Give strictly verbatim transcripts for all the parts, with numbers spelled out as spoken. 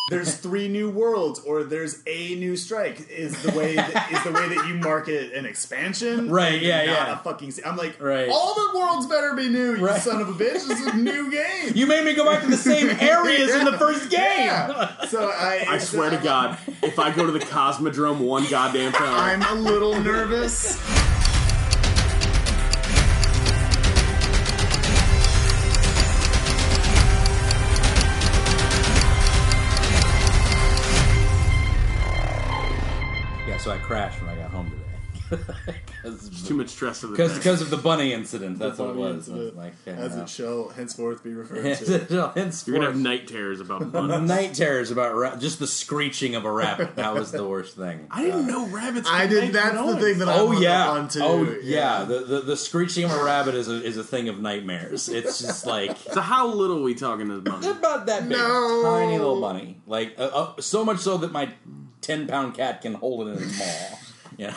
there's three new worlds or there's a new strike is the way that, is the way that you market an expansion. Right, yeah, not yeah. a fucking... I'm like, right. all the worlds better be new, you right. son of a bitch. This is a new game. You made me go back to the same areas yeah. in the first game. Yeah. So I... I swear to God, if I go to the Cosmodrome one goddamn time... I'm a little nervous. So I crashed when I got home today. Too much stress of the Because because of the bunny incident. That's what it was. Incident, It was like, yeah, as no. it shall henceforth be referred As to. it shall henceforth. You're going to have night terrors about bunnies. Night terrors about ra- just the screeching of a rabbit. That was the worst thing. I didn't know rabbits I could did. make That's noise. the thing that I'm Oh hung yeah. up on too. Oh yeah. The, the the screeching of a rabbit is a is a thing of nightmares. It's just like So how little are we talking this bunny? about that big, No. tiny little bunny. Like uh, uh, so much so that my ten pound cat can hold it in its maw. Yeah,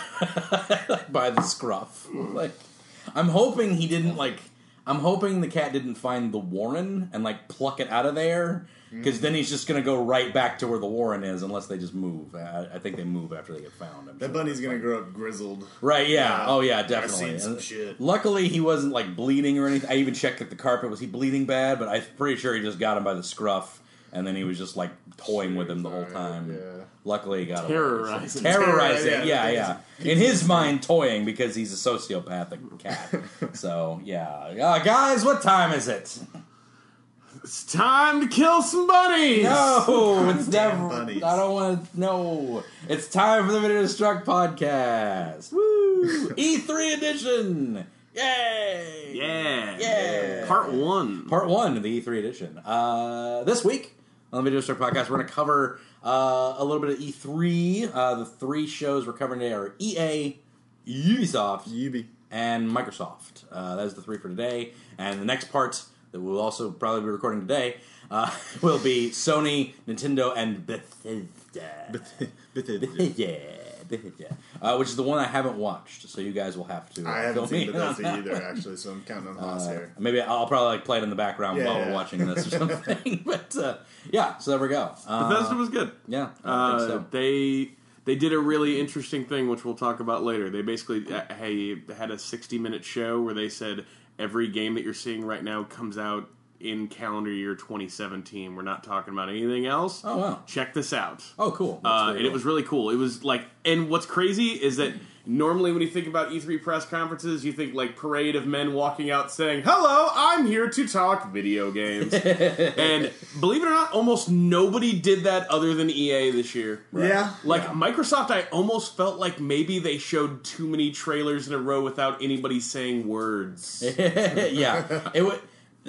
by the scruff. Like, I'm hoping he didn't like. I'm hoping the cat didn't find the warren and like pluck it out of there, because mm. then he's just gonna go right back to where the warren is, unless they just move. I, I think they move after they get found. I'm That sure. bunny's gonna grow up grizzled. Right? Yeah. Yeah. Oh yeah, I've definitely. seen some And shit. Luckily, he wasn't like bleeding or anything. I even checked that the carpet was he bleeding bad, but I'm pretty sure he just got him by the scruff, and then he was just like toying with him the whole time. Yeah. Luckily, he got him. Terrorizing. Terrorizing, Terror- yeah, yeah. yeah. In his mind, toying because he's a sociopathic cat. So, yeah. Uh, guys, what time is it? It's time to kill some bunnies! No, it's Damn never. bunnies. I don't want to. No. It's time for the Video Destruct podcast. Woo! E three edition! Yay! Yeah. Yeah. Part one. Part one of the E three edition. Uh, this week on the Video Destruct podcast, we're going to cover uh, a little bit of E three. Uh, the three shows we're covering today are E A, Ubisoft, Yubi. and Microsoft. Uh, that is the three for today. And the next part that we'll also probably be recording today uh, will be Sony, Nintendo, and Bethesda. Bethesda. Bethesda. Uh, which is the one I haven't watched, so you guys will have to. Uh, I haven't fill seen me in on Bethesda that either, one. actually, so I'm counting on Haas Uh, here. maybe I'll probably like play it in the background Yeah, while yeah. we're watching this or something. But uh, yeah, so there we go. Uh, Bethesda was good. Yeah, I Uh, think so. They they did a really interesting thing, which we'll talk about later. They basically uh, hey had a sixty minute show where they said every game that you're seeing right now comes out in calendar year twenty seventeen. We're not talking about anything else. Oh wow! Check this out. Oh cool! That's Uh, very and it cool. was really cool. It was like, and what's crazy is that normally when you think about E three press conferences, you think like parade of men walking out saying, "Hello, I'm here to talk video games." And believe it or not, almost nobody did that other than E A this year. Yeah. Like Yeah. Microsoft, I almost felt like maybe they showed too many trailers in a row without anybody saying words. yeah, it was.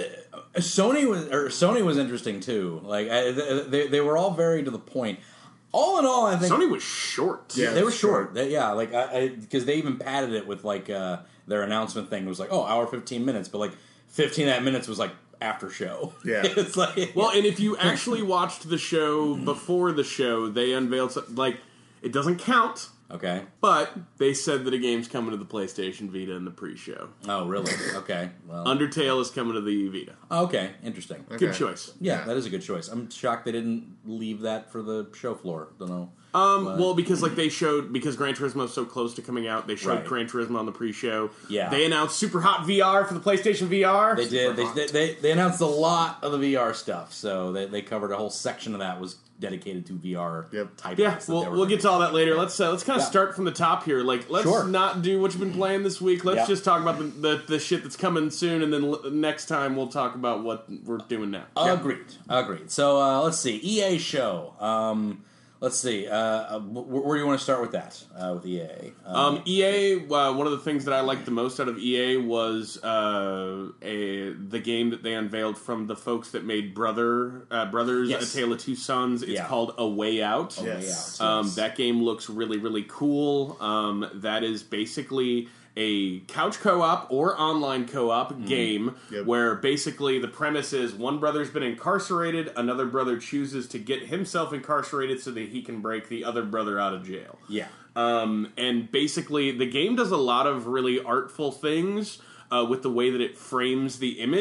Sony was or Sony was interesting too. Like I, they they were all very to the point. All in all, I think Sony was short. Yeah. they were it's short. short. They, yeah, like I because they even padded it with like uh, their announcement thing. It was like, oh, hour fifteen minutes, but like fifteen of that minutes was like after show. Yeah. it's like Well, and if you actually watched the show before the show, they unveiled some, like it doesn't count, okay. but they said that a game's coming to the PlayStation Vita in the pre-show. Oh, really? Okay. Well, Undertale is coming to the Vita. okay. Interesting. Okay. Good choice. Yeah, Yeah. that is a good choice. I'm shocked they didn't leave that for the show floor. Don't know. Um, But- well, because like they showed because Gran Turismo is so close to coming out, they showed Right. Gran Turismo on the pre-show. Yeah. They announced Super Hot V R for the PlayStation V R. They did. They, hot. they, they they announced a lot of the V R stuff, so they, they covered a whole section of that was dedicated to V R Yep. titles. Yeah, that they we'll, were we'll get to all that later. Let's uh, let's kind of Yeah. start from the top here. Like, let's Sure. not do what you've been playing this week. Let's Yeah. just talk about the, the the shit that's coming soon, and then l- next time we'll talk about what we're doing now. Agreed. Agreed. So uh, let's see. E A show. Um, let's see. Uh, uh, wh- where do you want to start with that? Uh, with E A. Um, E A, uh, one of the things that I liked the most out of E A was uh, a, the game that they unveiled from the folks that made Brother uh, Brothers: Yes. A Tale of Two Sons. It's Yeah. called A Way Out. A Way Yes. Out, Um, yes. that game looks really, really cool. Um, that is basically a couch co-op or online co-op game Yep. where basically the premise is one brother's been incarcerated, another brother chooses to get himself incarcerated so that he can break the other brother out of jail. yeah. Um, and basically, the game does a lot of really artful things uh, with the way that it frames the image.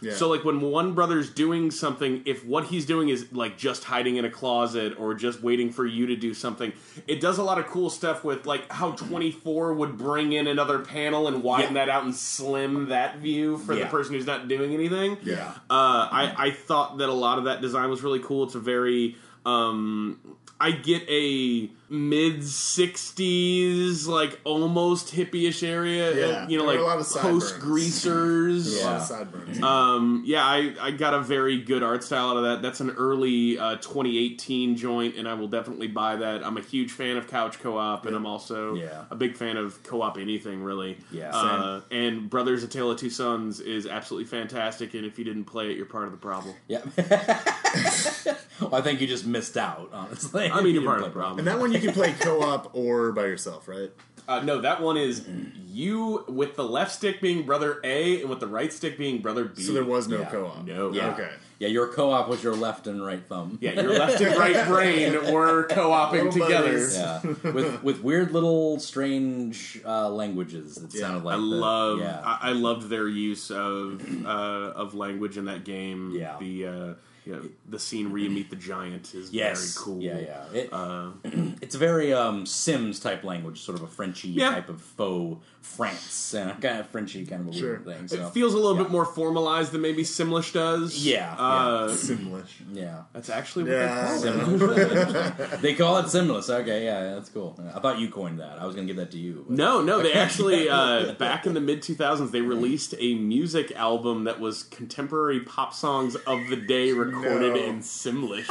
Yeah. So, like, when one brother's doing something, if what he's doing is, like, just hiding in a closet or just waiting for you to do something, it does a lot of cool stuff with, like, how twenty-four would bring in another panel and widen Yeah. that out and slim that view for Yeah. the person who's not doing anything. Yeah. Uh, I, I thought that a lot of that design was really cool. It's a very... Um, I get a mid sixties, like almost hippie-ish area. Yeah, uh, you know, there were like a lot of sideburns. post greasers. A lot Yeah. of sideburns. Um, yeah, I, I got a very good art style out of that. That's an early uh, twenty eighteen joint, and I will definitely buy that. I'm a huge fan of couch co-op, and I'm also Yeah. a big fan of co-op anything, really. Yeah. Uh, and Brothers: A Tale of Two Sons is absolutely fantastic, and if you didn't play it, you're part of the problem. Yeah. Well, I think you just missed out, honestly. I mean, you're You part of didn't the play problem. And that one you can play co-op or by yourself, right? Uh, no, that one is you with the left stick being Brother A and with the right stick being Brother B. So there was no Yeah. co-op. No. Yeah. Okay. Yeah, your co-op was your left and right thumb. Yeah, your left and right brain were co-oping Little together. buddies. Yeah, with with weird little strange uh, languages. It Yeah. sounded like I the- love, Yeah, I, I loved their use of uh, of language in that game. Yeah. the uh, you know, the scene where you meet the giant is yes, very cool. Yeah, yeah. It, Uh, it's a very um, Sims type language, sort of a Frenchy Yeah. type of faux France, and kind of Frenchy kind of a Sure. weird thing. So it feels a little yeah. bit more formalized than maybe Simlish does. Yeah, uh, Simlish. yeah. that's actually what Yeah. they call it. They call it Simless. Okay, yeah, that's cool. I thought you coined that. I was going to give that to you. but- No, no, they actually uh, back in the mid two thousands they released a music album that was contemporary pop songs of the day recorded No. in Simlish.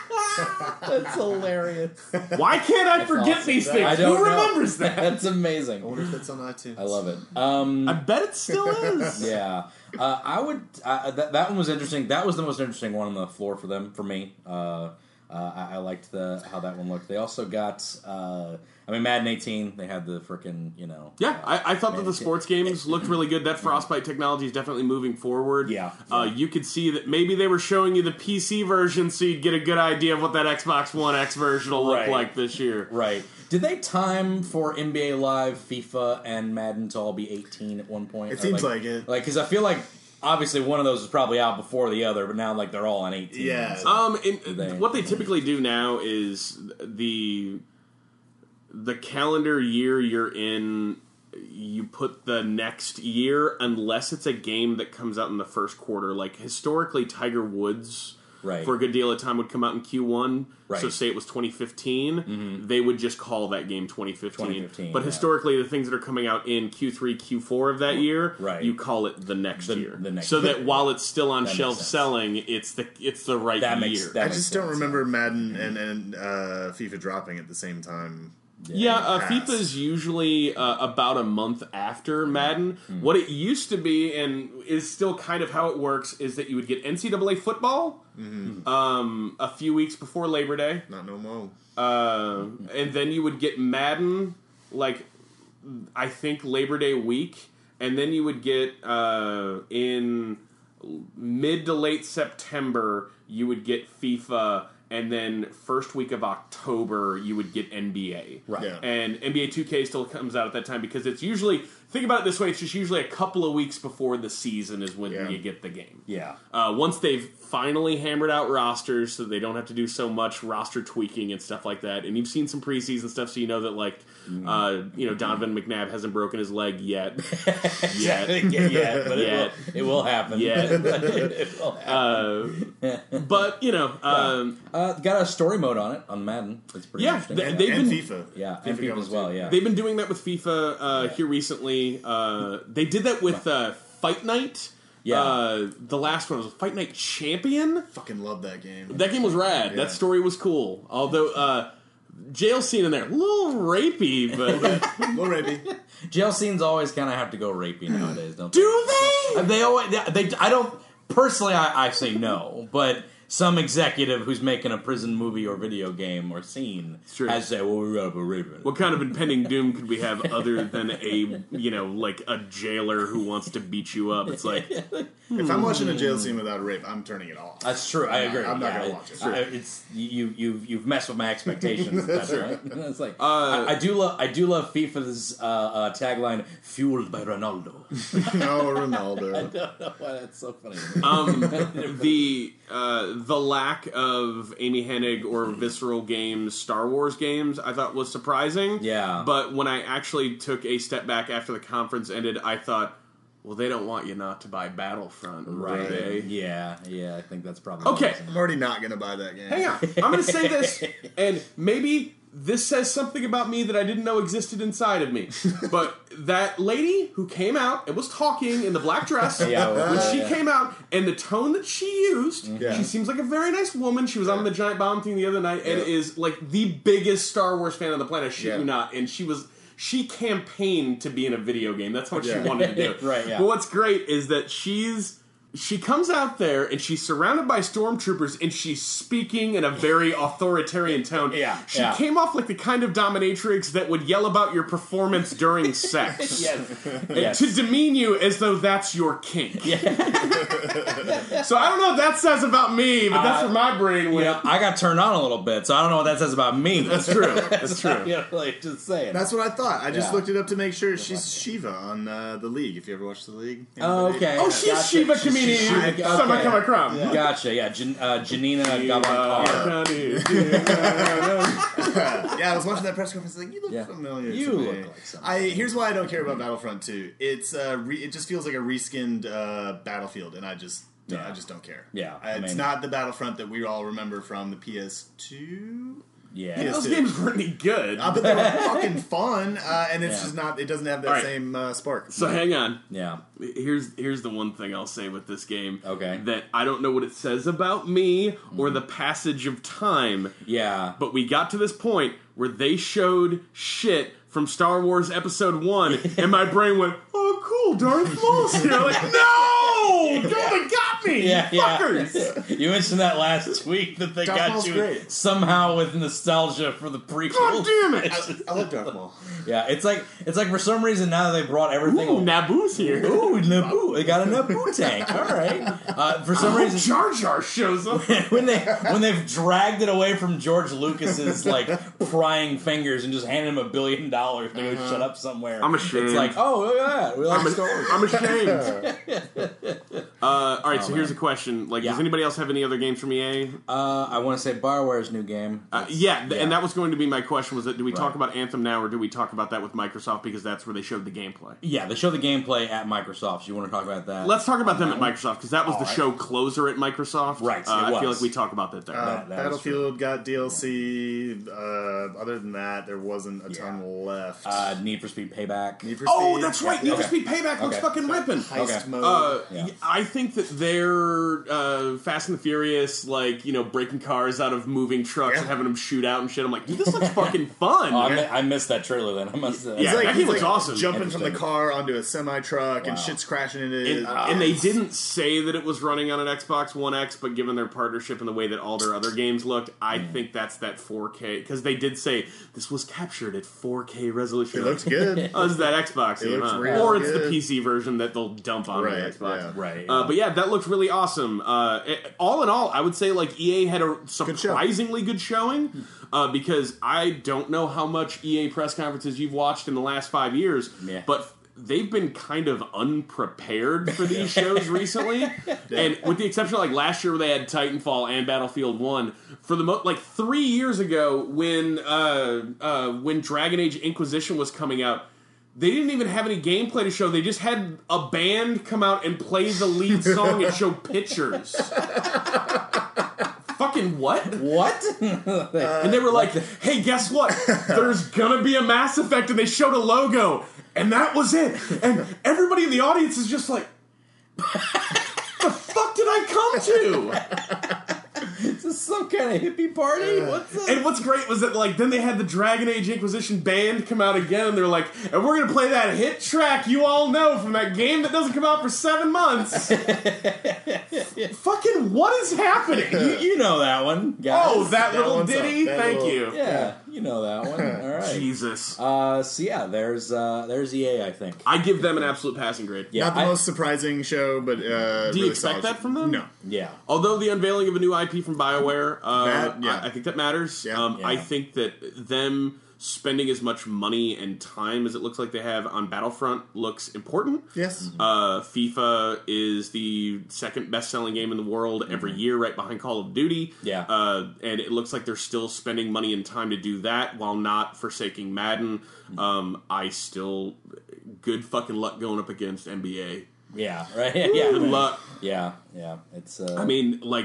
That's hilarious. Why can't I forget awesome. these things? I don't Who know. remembers that? That's amazing. I wonder if it's on iTunes. I love it. Um, I bet it still is. yeah, uh, I would. Uh, that that one was interesting. That was the most interesting one on the floor for them, for me. Uh, uh, I, I liked the how that one looked. They also got. Uh, I mean, Madden eighteen. They had the freaking. You know. Yeah, uh, I, I thought that the Madden sports games looked really good. That Frostbite technology is definitely moving forward. Yeah. Uh, you could see that maybe they were showing you the P C version so you'd get a good idea of what that Xbox One X version will look Right. like this year. Right. Did they time for N B A Live, FIFA, and Madden to all be eighteen at one point? It Or, seems like it. Like, because I feel like obviously one of those is probably out before the other, but now like they're all on eighteen. Yeah. so- Um, and They- what they typically do now is the the calendar year you're in. You put the next year, unless it's a game that comes out in the first quarter. Like historically, Tiger Woods, Right. for a good deal of time, would come out in Q one. Right. So say it was twenty fifteen, they would just call that game twenty fifteen. twenty fifteen, but yeah. historically, the things that are coming out in Q three, Q four of that year, Right. you call it the next The- year. the next so year. that while it's still on That makes shelf sense. selling, it's the it's the right That makes- year. that I makes just don't sense, remember Madden and, and uh, FIFA dropping at the same time. Yeah, uh, Pass. FIFA is usually uh, about a month after Madden. Hmm. What it used to be, and is still kind of how it works, is that you would get N C double A football Mm-hmm. um, a few weeks before Labor Day, Not no more. uh, and then you would get Madden, like, I think Labor Day week, and then you would get uh, in mid to late September, you would get FIFA, and then first week of October, you would get N B A. Right. Yeah. And N B A two K still comes out at that time because it's usually, think about it this way, it's just usually a couple of weeks before the season is when Yeah. you get the game. Yeah. Uh, once they've finally hammered out rosters so they don't have to do so much roster tweaking and stuff like that, and you've seen some preseason stuff so you know that, like, uh, you know, Donovan McNabb hasn't broken his leg yet. yet. yeah, yeah, but Yeah. It, will, it will happen. Yeah. it will happen. Uh, but, you know, um, Uh, got a story mode on it on Madden. It's pretty Yeah, interesting. th- And, they've and been- FIFA. yeah, and FIFA FIFA as well. too. Yeah, they've been doing that with FIFA uh, Yeah. here recently. Uh, they did that with uh, Fight Night. Yeah. Uh, the last one was Fight Night Champion. Fucking love that game. That game was rad. Yeah. That story was cool. Although, uh, jail scene in there, a little rapey, but Little rapey. jail scenes always kind of have to go rapey nowadays, don't do they? they? Uh, They always they, they I don't personally I, I say no, but some executive who's making a prison movie or video game or scene True. has said, "Well, we're up a Raven." What kind of impending doom could we have other than a, you know, like a jailer who wants to beat you up? It's like, If I'm watching a jail scene without a rape, I'm turning it off. That's true. I agree. I'm not Yeah, gonna watch it. I- it's you. You've you've messed with my expectations. That's right. It's like Uh, I, I do love. I do love FIFA's uh, uh, tagline: "Fueled by Ronaldo." No, I Ronaldo. don't know why that's so funny. um, the uh, the lack of Amy Hennig or Visceral Games Star Wars games I thought was surprising. Yeah. But when I actually took a step back after the conference ended, I thought, well, they don't want you not to buy Battlefront, Right. do they? Yeah. Yeah. I think that's probably Okay. I'm already not going to buy that game. Hang on. I'm going to say this, and maybe this says something about me that I didn't know existed inside of me. But that lady who came out and was talking in the black dress, Yeah, well, when yeah, she yeah. came out, and the tone that she used, Yeah. she seems like a very nice woman. She was on the Giant Bomb thing the other night, and Yeah. is like the biggest Star Wars fan on the planet. Shit Yeah. you not. And she was. She campaigned to be in a video game. That's what Yeah. she wanted to do. Right, yeah. But what's great is that she's she comes out there and she's surrounded by stormtroopers and she's speaking in a very authoritarian tone. Yeah, She yeah. came off like the kind of dominatrix that would yell about your performance during sex. Yes. And Yes. to demean you as though that's your kink. So I don't know what that says about me, but that's Uh, where my brain went. You know, I got turned on a little bit, so I don't know what that says about me. That's true. That's true. You know, like, just saying. That's what I thought. I just Yeah. looked it up to make sure she's Shiva on uh, the League. If you ever watched the League. Oh, okay. Oh, she's Gotcha. Shiva She's- Kamini. she's Shiva- Summer okay. Come Across. Gotcha. Yeah, Jan- uh, Janina Gavankar. Yeah, I was watching that press conference. Like, you look Yeah. familiar. You to look me. like somebody. I here's why I don't care about Battlefront two. It's uh, re, it just feels like a reskinned uh, Battlefield, and I just Yeah. I just don't care. Yeah, Uh, I it's mean- not the Battlefront that we all remember from the P S two. Yeah. Yes. Those games weren't any good. Uh, but they were fucking fun, uh, and it's Yeah. just not. It doesn't have that All right. same uh, spark. So hang on. Yeah. Here's here's the one thing I'll say with this game. Okay. That I don't know what it says about me or the passage of time, Yeah. but we got to this point where they showed shit from Star Wars Episode One, and my brain went, "Oh, cool, Darth Maul's here!" Like, no, no, they got me, Yeah, yeah. fuckers. You mentioned that last week that they Darth got Maul's you great. somehow with nostalgia for the prequel. God damn it! I love Darth Maul. Yeah, it's like it's like for some reason now that they brought everything. Ooh, Naboo's here. Ooh, Naboo! They got a Naboo tank. All right. Uh, for some I hope reason, Jar Jar shows up. when they when they've dragged it away from George Lucas's like prying fingers and just handed him a billion dollars to go shut up somewhere. I'm ashamed. It's like, oh, look at that. We like I'm, Star Wars. I'm ashamed. uh, all right, so here's a question: Like, Yeah. does anybody else have any other games from E A? Uh, I want to say BioWare's new game. Uh, yeah, th- and that was going to be my question: was that do we talk Right. about Anthem now, or do we talk about that with Microsoft because that's where they showed the gameplay? Yeah, they show the gameplay at Microsoft. So you want to talk about that? Let's talk about them at Microsoft because that was the Alright. show closer at Microsoft. Right, Uh, it I feel was. like we talk about that there. Uh, That- that is Battlefield got D L C. Uh, other than that, there wasn't a ton left. uh, Need for Speed Payback. Need for oh, Speed. that's right. Need for Okay. Speed Payback looks Okay. fucking ripping. Heist Okay. mode. Uh, Yeah. I think that they're uh, Fast and the Furious, like, you know, breaking cars out of moving trucks Yeah. and having them shoot out and shit. I'm like, dude, this looks fucking fun. Oh, I, mi- I missed that trailer then. I must. Uh, Yeah, It's like, that he's game looks like awesome. Jumping from the Interesting. car onto a semi truck and Wow. shit's crashing into it. And, Uh, and they it's- didn't say that it was running on an Xbox One X, but given their partnership and the way that all their other games looked, I think that's that four K. Because they did say this was captured at four K resolution. It looked good. Oh, this is that Xbox It game, looks huh? real Or it's the good. P C version that they'll dump on Right, the Xbox. yeah. Right. Uh, but yeah, that looked really awesome. Uh, it- all in all, I would say like E A had a show. surprisingly good showing uh, because I don't know how much E A press conferences you've watched in the last five years, Yeah. but they've been kind of unprepared for these shows recently. And with the exception of like last year where they had Titanfall and Battlefield one, for the mo- like three years ago when uh, uh, when Dragon Age Inquisition was coming out. They didn't even have any gameplay to show. They just had a band come out and play the lead song and show pictures. Fucking what? what? And they were like, hey, guess what? There's gonna be a Mass Effect, and they showed a logo, and that was it. And everybody in the audience is just like, the fuck did I come to? This this some kind of hippie party? Uh, What's up? And what's great was that, like, then they had the Dragon Age Inquisition band come out again, and they're like, and we're gonna play that hit track you all know from that game that doesn't come out for seven months. Fucking what is happening? you, you know that one, guys. Oh, that, That little one's up. ditty? That Thank little- you. yeah, you know that one. All right. Jesus. Uh, so yeah, there's uh, there's E A, I think. I give them an absolute passing grade. Yeah, Not the I- most surprising show, but uh, Do you really expect solid that show. from them? No. Yeah. Although the unveiling of a new I P from BioWare, uh, That, yeah. I, I think that matters. Yeah. Um, Yeah. I think that them spending as much money and time as it looks like they have on Battlefront looks important. Yes. Uh, FIFA is the second best-selling game in the world every year, right behind Call of Duty. Yeah. Uh, and it looks like they're still spending money and time to do that while not forsaking Madden. Um, I still... Good fucking luck going up against N B A. Yeah, right. Yeah, Good right. luck. Yeah, yeah. It's. Uh, I mean, like,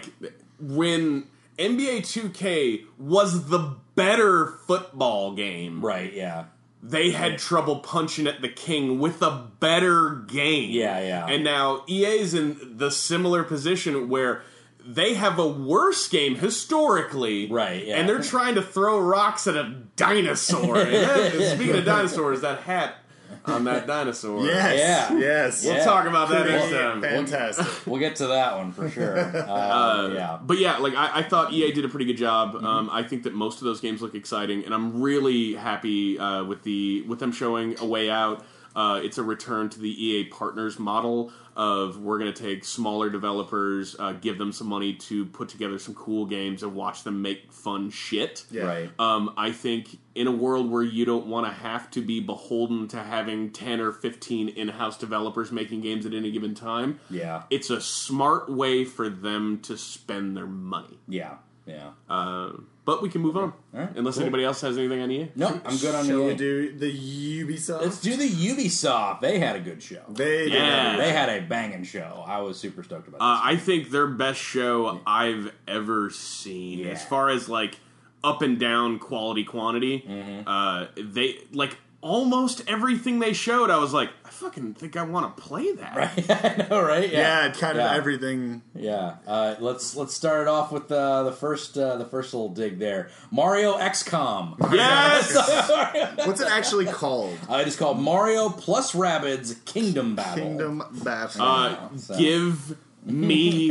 when N B A two K was the better football game, right. Yeah. they had trouble punching at the king with a better game. Yeah, yeah. And now E A's in the similar position where they have a worse game historically. Right, yeah. And they're trying to throw rocks at a dinosaur. And that- speaking of dinosaurs, that hat on that dinosaur. Yes. Yeah. Yes. We'll Yeah. talk about that Pretty next time. fantastic. We'll get to that one for sure. Uh, yeah. But yeah, like I, I thought E A did a pretty good job. Mm-hmm. Um, I think that most of those games look exciting, and I'm really happy uh, with the with them showing A Way Out. Uh, it's a return to the E A partners model of we're going to take smaller developers, uh, give them some money to put together some cool games, and watch them make fun shit. Yeah. Right. Um, I think in a world where you don't want to have to be beholden to having ten or fifteen in-house developers making games at any given time, Yeah. it's a smart way for them to spend their money. Yeah. Yeah. Uh, but we can move on. right, Unless cool. anybody else has anything on E A. No, I'm good on Shall E A. we do the Ubisoft? Let's do the Ubisoft. They had a good show. They did. Yeah. They had a banging show. I was super stoked about Uh, this. I think their best show I've ever seen. Yeah. As far as like up and down quality quantity, Mm-hmm. uh, they like almost everything they showed. I was like, I fucking think I want to play that. Right? I know, right? Yeah, kind of Yeah. everything. Yeah. Uh, let's let's start it off with uh, the first uh, the first little dig there. Mario X COM. Yes. What's it actually called? Uh, it is called Mario plus Rabbids Kingdom Battle. Kingdom Battle. uh, So- give me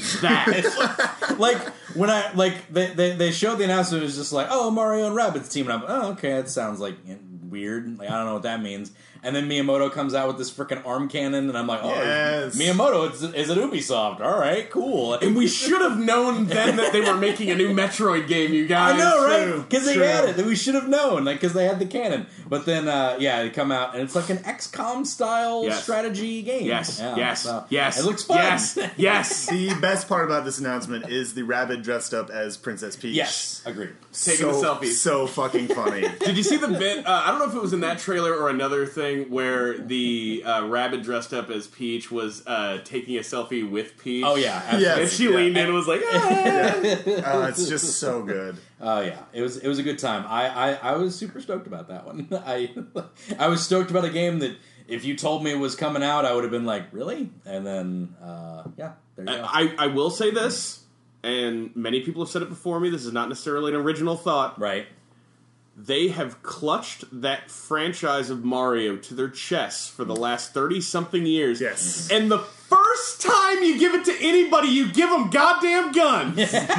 that. Like when I like they, they they showed the announcement, it was just like, oh, Mario and Rabbids teaming up. Oh, okay, that sounds like weird. Like I don't know what that means. And then Miyamoto comes out with this freaking arm cannon, and I'm like, oh, Yes. Miyamoto is, is at Ubisoft. All right, cool. And we should have known then that they were making a new Metroid game, you guys. I know, right? True, Because they true. had it. We should have known, like, because they had the cannon. But then, uh, yeah, they come out, and it's like an X COM style Yes. strategy game. Yes, Yeah, yes, so- yes. It looks fun. Yes, yes. The best part about this announcement is the rabbit dressed up as Princess Peach. Yes, agreed. Taking so, the selfies. So fucking funny. Did you see the bit? Uh, I don't know if it was in that trailer or another thing where the uh, rabbit dressed up as Peach was uh, taking a selfie with Peach. Oh, yeah. Absolutely. Yes. And she Yeah. leaned in and was like, ah. Uh, it's just so good. Oh yeah, it was it was a good time. I, I, I was super stoked about that one. I I was stoked about a game that if you told me it was coming out, I would have been like, really? And then uh, yeah, there you go. I, I will say this, and many people have said it before me. This is not necessarily an original thought. Right? They have clutched that franchise of Mario to their chests for the last thirty-something years. Yes. And the first time you give it to anybody, you give them goddamn guns.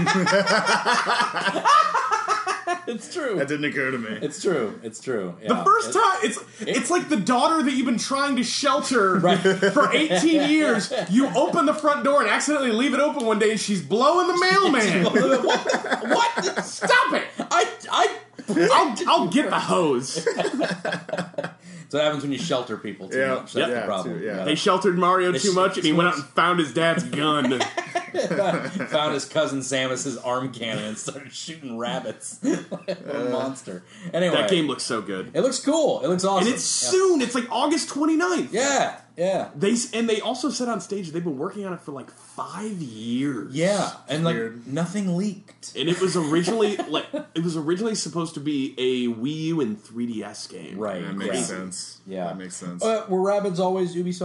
It's true. That didn't occur to me. It's true. It's true. The Yeah. first It- time, it's it's like the daughter that you've been trying to shelter for eighteen years. You open the front door and accidentally leave it open one day, and she's blowing the mailman. what? What? Stop it! I I. I'll, I'll get the hose. So what happens when you shelter people too Yeah. much. That's Yeah, the problem. too, yeah. You They sheltered Mario too sh- much, and he went out and found his dad's gun. gotta- found his cousin Samus's arm cannon and started shooting rabbits. What a monster. Anyway, That game looks so good, it looks cool. It looks awesome. and it's Yeah. soon. It's like August twenty-ninth. Yeah, yeah, They and they also said on stage they've been working on it for like five years. yeah, and like Weird. nothing leaked. And it was originally like it was originally supposed to be a Wii U and three D S game. Right. That makes yeah. sense. Yeah. That makes sense. Uh, were Rabbids always Ubisoft?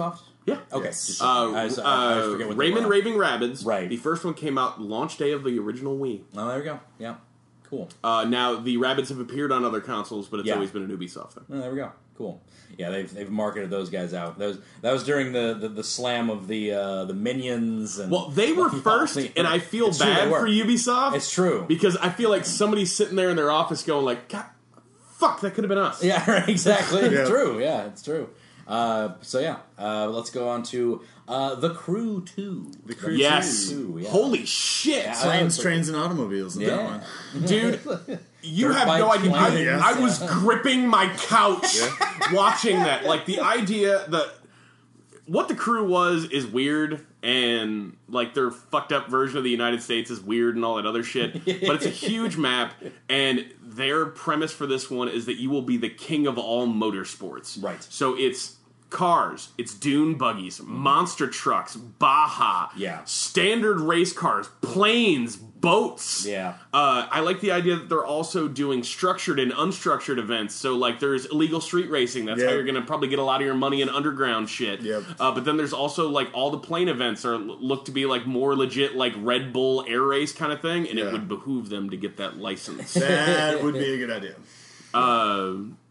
Yeah. Okay. Yes. Just- Uh, I, was- I, I always uh, forget what they Rayman were. Raving Rabbids. Right. The first one came out launch day of the original Wii. Oh, there we go. Yeah. Cool. Uh, now, the Rabbids have appeared on other consoles, but it's Yeah. always been an Ubisoft thing. Oh, there we go. Cool. Yeah, they've they've marketed those guys out. That was that was during the, the, the slam of the uh, the Minions. And Well, they were Yeah, first, they- and I feel It's true, bad they were. for Ubisoft. It's true. Because I feel like somebody's sitting there in their office going like, God, fuck, that could have been us. Yeah, right, exactly. It's Yeah. true. Yeah, it's true. Uh, so yeah, uh, let's go on to uh, The Crew two. The Crew Yes. two, yeah. Holy shit. Yeah. Planes, Uh, trains, and automobiles in that Yeah. one. Dude, you Dirt have no bike idea. I, planes. Yes. I was gripping my couch watching that. Like, the idea that what the Crew was is weird, and like their fucked up version of the United States is weird and all that other shit. But it's a huge map, and their premise for this one is that you will be the king of all motorsports. Right. So it's cars, it's dune buggies, monster trucks, Baja, Yeah. standard race cars, planes, boats. Yeah. Uh, I like the idea that they're also doing structured and unstructured events. So, like, there's illegal street racing. That's how Yep. you're going to probably get a lot of your money in underground shit. Yep. Uh, but then there's also, like, all the plane events are look to be, like, more legit, like, Red Bull air race kind of thing. And Yeah. it would behoove them to get that license. That would be a good idea. uh,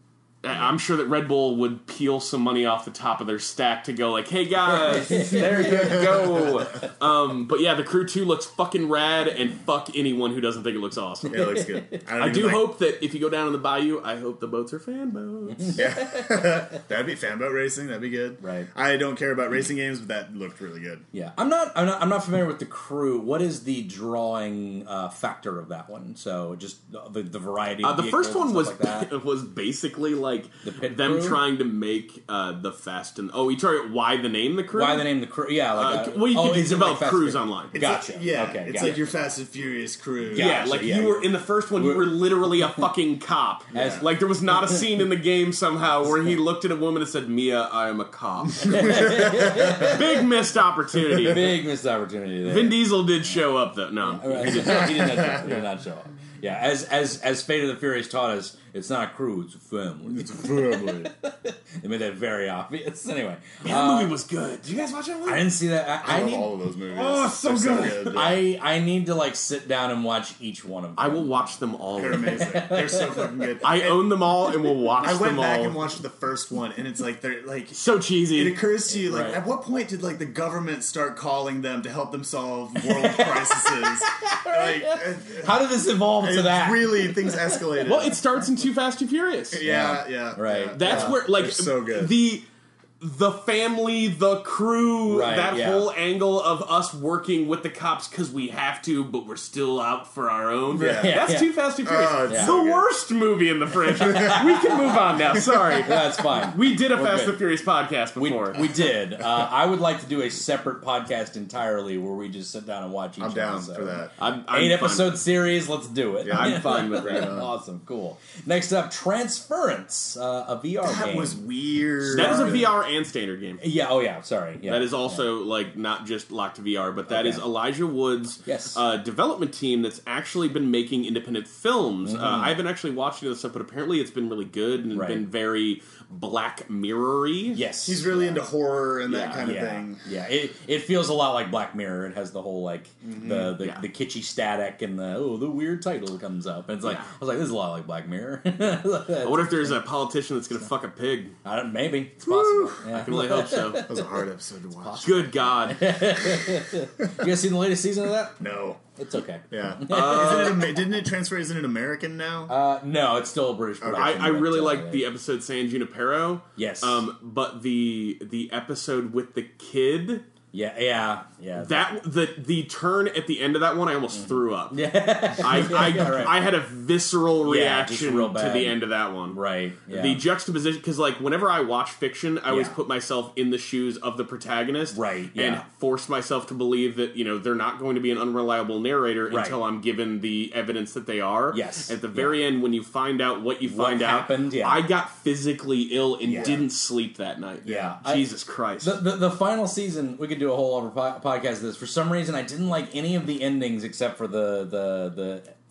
I'm sure that Red Bull would peel some money off the top of their stack to go like, hey guys, there you go. Um, but yeah, the Crew two looks fucking rad, and fuck anyone who doesn't think it looks awesome. Yeah, it looks good. don't I even do like- hope that if you go down in the bayou, I hope the boats are fan boats. Yeah, that'd be fan boat racing. That'd be good. Right. I don't care about racing games, but that looked really good. Yeah, I'm not. I'm not. I'm not familiar with The Crew. What is the drawing uh, factor of that one? So just the, the variety. Of Uh, the vehicles first and one was stuff like that. was basically like The Pit them Crew? trying to make uh, the Fast and oh, you talking why the name the Crew? Why the name The Crew? Yeah, like Uh, a, well, you oh, can is it develop like Fast crews and- online. It's Gotcha. like- yeah, Okay, it's gotcha. like your Fast and Furious crew. Yeah, Gotcha, like yeah, you yeah. were in the first one. You We're- were literally a fucking cop. As- Like there was not a scene in the game somehow where he looked at a woman and said, "Mia, I am a cop." Big missed opportunity. Big missed opportunity there. Vin Diesel did show up though. No, Right. he, did not, he, did not, he did not show up. Yeah, as as as Fate of the Furious taught us, it's not a crew; it's a family. It's a family. They made that very obvious. Anyway, Man, uh, that movie was good. Did you guys watch that one? I didn't see that. I, I I love need. all of those movies. Oh, so They're good. yeah. I I need to like sit down and watch each one of them. I will watch them all. They're amazing. They're so fucking good. I own them all and will watch I went them back all. and watched the first one, and it's like they're like. So It cheesy. occurs to you, like, Right. at what point did like the government start calling them to help them solve world crises? Like, uh, How did this evolve to it that? really things escalated. Well, it starts in Too Fast, Too Furious. yeah, yeah, Right. yeah. That's Yeah. where, like, They're so good. the the family, the crew, Right, that yeah. whole angle of us working with the cops because we have to, but we're still out for our own. Yeah. That's Yeah. Too Fast, Too Furious. Oh, it's the so good. worst movie in the franchise. We can move on now. Sorry. That's fine. We did a We're Fast good. and Furious podcast We, before. we did. Uh, I would like to do a separate podcast entirely where we just sit down and watch each I'm down episode. for that. I'm, I'm Eight fine. episode series. Let's do it. Yeah, I'm fine with that. Awesome, cool. Next up, Transference, uh, a V R That game. was weird. That is a V R and standard game. Yeah. Oh yeah. Sorry. Yeah. That is also like not just locked to V R, but that Okay. is Elijah Wood's Yes. uh, development team that's actually been making independent films. Uh, I haven't actually watched any of this stuff, but apparently it's been really good and Mm-hmm. Right. been very Black Mirror-y. Yes. He's really Yeah. into horror and that Yeah, kind of yeah, thing. Yeah, it, it feels a lot like Black Mirror. It has the whole like the the, Yeah. the kitschy static and the oh the weird title comes up. And it's like Yeah. I was like, this is a lot like Black Mirror. I wonder if there's a politician that's going to fuck a pig. I don't, maybe it's possible. Yeah. I can really hope so. That was a hard episode to watch. Good God. You guys seen the latest season of that? No. It's okay. Yeah. isn't it, Ama- didn't it transfer? Isn't it American now? Uh, no, it's still a British production. I, I but, really uh, like the episode San Junipero. Yes. Um, but the the episode with the kid, Yeah, yeah, yeah. that the the turn at the end of that one, I almost threw up. Mm. yeah, I I, Yeah, right. I had a visceral Yeah, just reaction real to bad. the end of that one. right. Yeah. The juxtaposition, because like whenever I watch fiction, I always Yeah. put myself in the shoes of the protagonist, Right, and yeah. force myself to believe that you know they're not going to be an unreliable narrator Right. until I'm given the evidence that they are. Yes. At the very end, when you find out what you What find happened, out, yeah. I got physically ill and Yeah. didn't sleep that night. Yeah. I- Jesus Christ. The, the the final season, we could do a whole other po- podcast of this. For some reason, I didn't like any of the endings except for the the the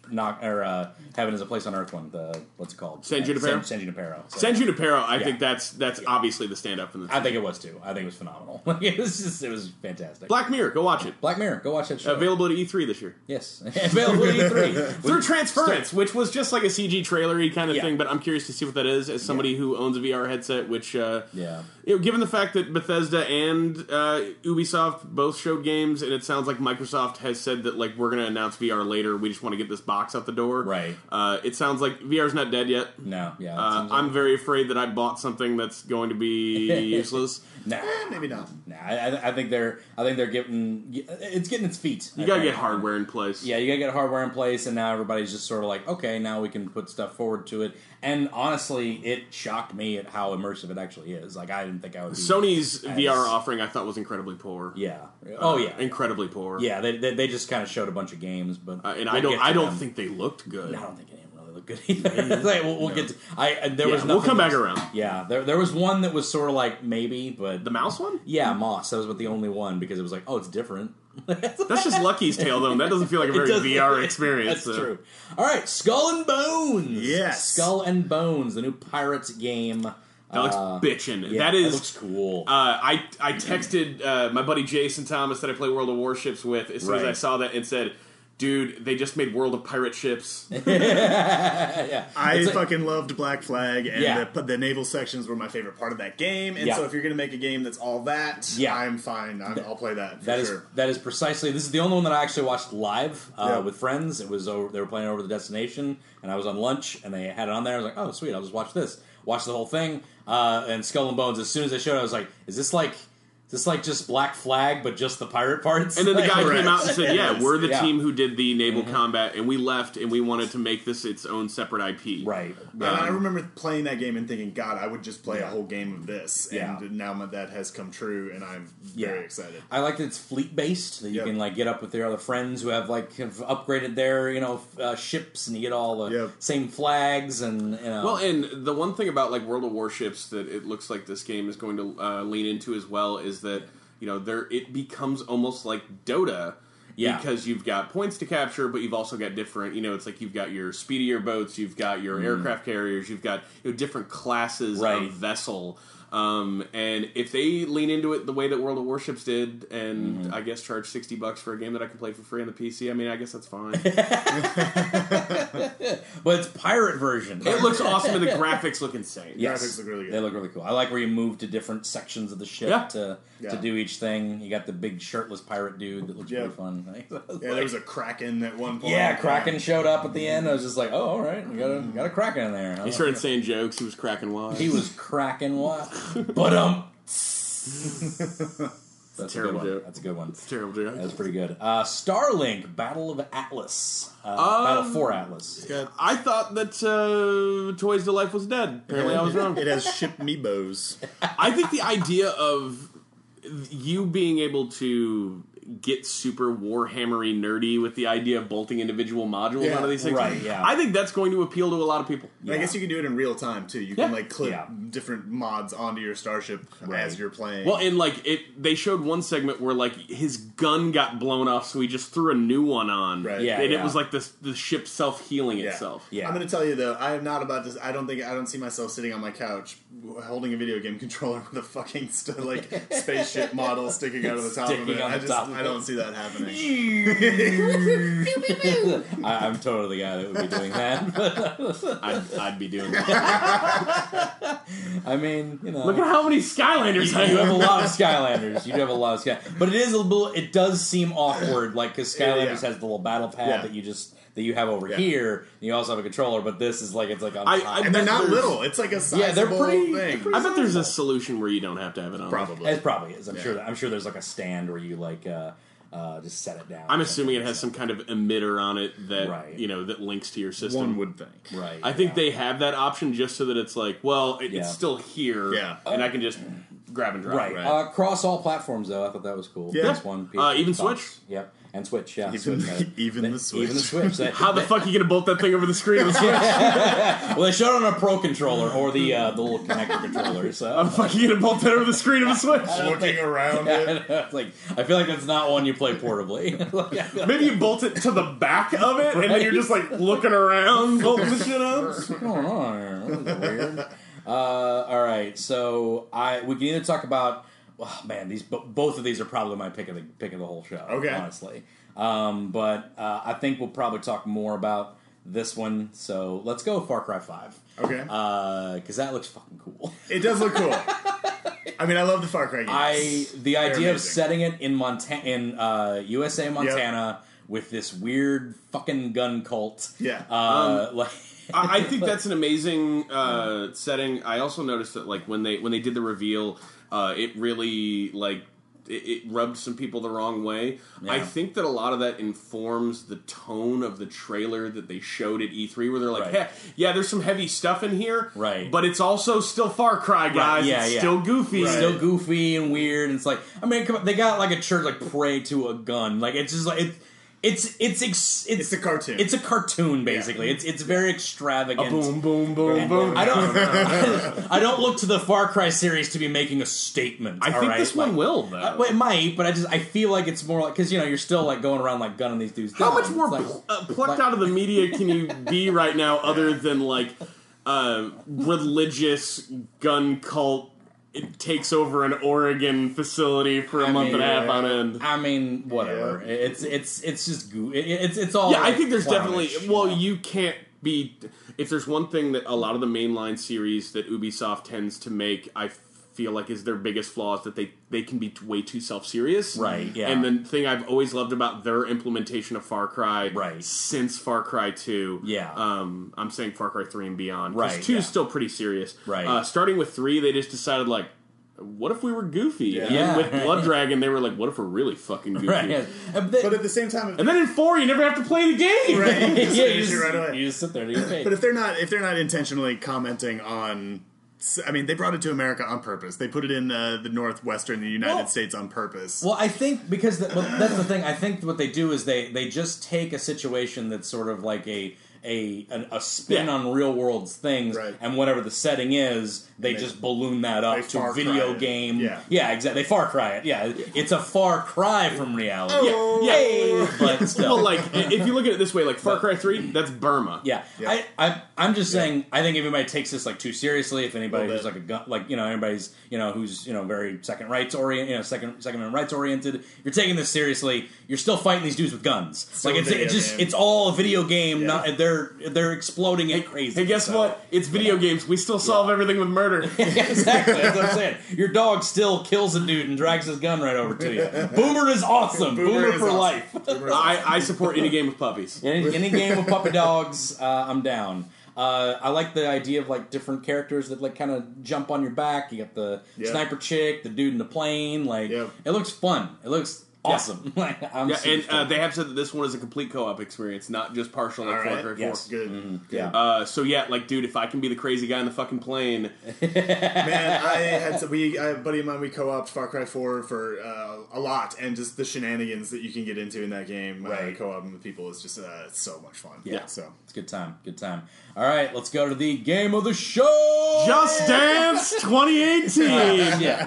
knock or uh, Heaven is a Place on Earth one. The what's it called? San Uh, Junipero? San, San Junipero. So, San Junipero, I Yeah. think that's that's obviously the stand-up from the I think it was too. I think it was phenomenal. Like, it was just it was fantastic. Black Mirror, go watch it. Black Mirror, go watch that show. Available at E three this year. Yes, available at E three. Through Transference, which was just like a C G trailery kind of Yeah. thing, but I'm curious to see what that is as somebody Yeah. who owns a V R headset, which, uh, Yeah. you know, given the fact that Bethesda and uh, Ubisoft both showed games, and it sounds like Microsoft has said that, like, we're going to announce V R later, we just want to get this box out the door. Right. Uh, it sounds like V R's not dead yet. No, yeah. it Uh, seems like- I'm very afraid that I bought something that's going to be useless. Nah, Eh, maybe not. nah. I, I think they're. I think they're getting. It's getting its feet. You I gotta think. get hardware in place. Yeah, you gotta get hardware in place, and now everybody's just sort of like, okay, now we can put stuff forward to it. And honestly, it shocked me at how immersive it actually is. Like, I didn't think I would. Be Sony's as- V R offering, I thought, was incredibly poor. Yeah. Uh, Oh yeah. incredibly poor. Yeah. They, they they just kind of showed a bunch of games, but Uh, and we'll I don't get to I don't them. think they looked good. No, I don't think any of them really look good either. Like, we'll, we'll get to. I uh, there Yeah, was. we'll nothing come back that- around. Yeah. There there was one that was sort of like maybe, but The mouse one? yeah, Moss. That was about the only one because it was like, oh, it's different. That's just Lucky's Tale, though. And that doesn't feel like a very It does- V R experience. That's so. true. All right, Skull and Bones. Yes. Skull and Bones, the new Pirates game. That looks Uh, bitchin'. yeah, that is. looks cool. Uh, I I texted uh, my buddy Jason Thomas that I play World of Warships with as soon as Right. I saw that and said, "Dude, they just made World of Pirate Ships." yeah, I It's like- fucking loved Black Flag, and Yeah. the, the naval sections were my favorite part of that game. And Yeah. so, if you're going to make a game that's all that, Yeah. I'm fine. I'm, I'll play that. For That is sure. that is precisely. This is the only one that I actually watched live uh, Yeah. with friends. It was over. They were playing over the destination, and I was on lunch, and they had it on there. I was like, "Oh, sweet! I'll just watch this." Watch the whole thing. Uh, and Skull and Bones. As soon as they showed, it, I was like, "Is this like?" Is this like just Black Flag, but just the pirate parts? And then the Like- guy Correct. came out and said, "Yeah, we're the Yeah. team who did the naval combat, and we left, and we wanted to make this its own separate I P." right. And I Um, remember playing that game and thinking, God, I would just play Yeah. a whole game of this. Yeah. And now my- that has come true, and I'm very Yeah. excited. I like that it's fleet based. That you Yep. can like get up with your other friends who have like have upgraded their you know f- uh, ships, and you get all the Yep. same flags and you know. Well, and the one thing about like World of Warships that it looks like this game is going to uh, lean into as well is that you know there it becomes almost like Dota. Yeah. Because you've got points to capture, but you've also got different, you know, it's like you've got your speedier boats, you've got your aircraft carriers, you've got you know, different classes Right. of vessel. Um, and if they lean into it the way that World of Warships did, and I guess charge sixty bucks for a game that I can play for free on the P C, I mean, I guess that's fine. but it's pirate version. It looks awesome, and the graphics look insane. Yes. Graphics look really good. They look really cool. I like where you move to different sections of the ship Yeah. to Yeah. to do each thing. You got the big shirtless pirate dude that looks Yeah. pretty fun. Yeah, there was a Kraken at one point. Yeah, Kraken showed up at the end. I was just like, oh, all right, you got a, you got a Kraken in there. He started saying jokes, he was cracking wise. He was cracking what? But um, that's a terrible good one. joke. That's a good one. Terrible joke. That's pretty good. Uh, Starlink, Battle of Atlas, uh, Um, Battle for Atlas. Got- I thought that uh, Toys to Life was dead. Apparently, I was wrong. It has ship meebos. I think the idea of you being able to get super Warhammery nerdy with the idea of bolting individual modules Yeah, out of these things, right, yeah. I think that's going to appeal to a lot of people. I guess you can do it in real time too. You can Yeah. like clip Yeah. different mods onto your starship as you're playing. Well, and like it, they showed one segment where like his gun got blown off, so he just threw a new one on. Right. Yeah, and yeah. it was like this the ship self healing Yeah. itself. Yeah. I'm going to tell you though, I am not about to. I don't think I don't see myself sitting on my couch holding a video game controller with a fucking st- like spaceship model sticking out of the top of Sticking it. on I the just top of I it. don't see that happening. I, I'm totally the guy that would be doing that. I'd, I'd be doing that. I mean, you know, Look at how many Skylanders you, I you have a have. lot of Skylanders. You do have a lot of Sky, but it is a little. It does seem awkward, like because Skylanders Yeah. has the little battle pad Yeah. that you just that you have over Yeah. here. And you also have a controller, but this is like it's like on I- top. I- And they're not There's- little. It's like a sizable Yeah, they're pretty- thing. they're I bet there's a solution where you don't have to have it on. Probably. It probably is. I'm Yeah. sure. That, I'm sure there's like a stand where you like uh, uh, just set it down. I'm or assuming it something. has some kind of emitter on it that Right. you know that links to your system. One would think. right. I think yeah. they have that option just so that it's like, well, it, Yeah. it's still here, Yeah. and I can just grab and drop. right. Right. Uh, cross all platforms though. I thought that was cool. Yeah. P S one, P S Uh, even Xbox. Switch? Yep. And Switch, yeah. Even, Switch, uh, even they, the Switch. Even the Switch. They, How the fuck are you gonna bolt that thing over the screen of the Switch? well, they showed it on a Pro controller or the uh, the little connector controller. So How the fuck are you gonna bolt that over the screen of the Switch? Looking around it. it's like I feel like that's not one you play portably. Maybe you bolt it to the back of it, and then you're just like looking around, bolting the shit up. What's going on here? That was weird. Uh, all right, so I we can either talk about. Oh, man, these both of these are probably my pick of the pick of the whole show. Okay, honestly, um, but uh, I think we'll probably talk more about this one. So let's go Far Cry five. Okay, because uh, that looks fucking cool. It does look cool. I mean, I love the Far Cry games. I the They're idea of amazing. setting it in Montana, in uh, U S A, Montana, yep. with this weird fucking gun cult. Yeah, uh, um, like. I, I think that's an amazing uh, setting. I also noticed that, like, when they when they did the reveal, uh, it really like it, it rubbed some people the wrong way. Yeah. I think that a lot of that informs the tone of the trailer that they showed at E three, where they're like, right. "Hey, yeah, there's some heavy stuff in here, right? But it's also still Far Cry, guys. Right. Yeah, it's yeah. still goofy, right. still goofy and weird." And it's like, I mean, come on, they got like a church like pray to a gun, like it's just like it. It's it's ex, it's it's a cartoon. It's a cartoon, basically. Yeah. It's it's very extravagant. A boom, boom, boom, and boom. I don't I don't look to the Far Cry series to be making a statement. I think right? this one like, will, though. Uh, well, it might, but I just I feel like it's more like because you know you're still like going around like gunning these dudes down. How much more like, pl- uh, plucked like, out of the media can you be right now, other than like uh, religious gun cult? It takes over an Oregon facility for a I month mean, and a half on end. I mean, whatever. Yeah. It's it's it's just goo. It, it's it's all. Yeah, like, I think there's clownish, definitely. Well, you know? you can't be. If there's one thing that a lot of the mainline series that Ubisoft tends to make, I feel like is their biggest flaw is that they they can be way too self serious. Right. Yeah. And the thing I've always loved about their implementation of Far Cry, right. since Far Cry two, yeah. Um, I'm saying Far Cry three and beyond. Right. Two yeah. is still pretty serious. Right. Uh, starting with three, they just decided like, what if we were goofy? Yeah. And Yeah. then with Blood Dragon, they were like, what if we're really fucking goofy? Right. Yeah. And they- but at the same time, And then in four, you never have to play the game. right, you just yeah, finish you it just, right away. you just sit there to get paid. But if they're not, if they're not intentionally commenting on, I mean, they brought it to America on purpose. They put it in uh, the Northwestern United Well- States on purpose. Well, I think because the, well, that's the thing. I think what they do is they they just take a situation that's sort of like a a a, a spin Yeah. on real world things, Right. and whatever the setting is, they, they- just balloon that up they to Far a video Cry it. game. Yeah. yeah, exactly. They Far Cry it. Yeah, it's a far cry from reality. Oh. Yeah, Hey, but still. Well, like i- if you look at it this way, like Far Cry three, that's Burma. Yeah, Yeah. I, I, I'm just saying. I think if anybody takes this like too seriously, if anybody Little who's bit. like a gun, like you know, anybody's you know who's you know very second rights orient, you know, second second amendment rights oriented. If you're taking this seriously, you're still fighting these dudes with guns. So like it's, video it's just game. it's all a video game. Yeah. Not they're they're exploding it crazy. Hey, guess so. what? It's video games. We still solve everything with murder. Yeah, exactly. That's what I'm saying. Your dog still kills a dude and drags his gun right over to you. Boomer is awesome. Boomer, Boomer is for awesome. life. Boomer is I, I support any game with puppies. Any, any game with puppy dogs, uh, I'm down. Uh, I like the idea of like different characters that like kind of jump on your back. You got the Yeah. sniper chick, the dude in the plane. Like Yep. it looks fun. It looks awesome. like I'm Yeah, super and uh, stoked. they have said that this one is a complete co-op experience, not just partial like All Far right. Cry four. Yes. Good. Mhm. Good. Yeah. Uh, so yeah, like, dude, if I can be the crazy guy in the fucking plane, Man, I had to, we I, a buddy of mine we co-opted Far Cry four for uh, a lot, and just the shenanigans that you can get into in that game, Right. uh, co-oping with people is just uh, so much fun. Yeah. so It's a good time. Good time. All right, let's go to the game of the show. Just Dance twenty eighteen. Yeah.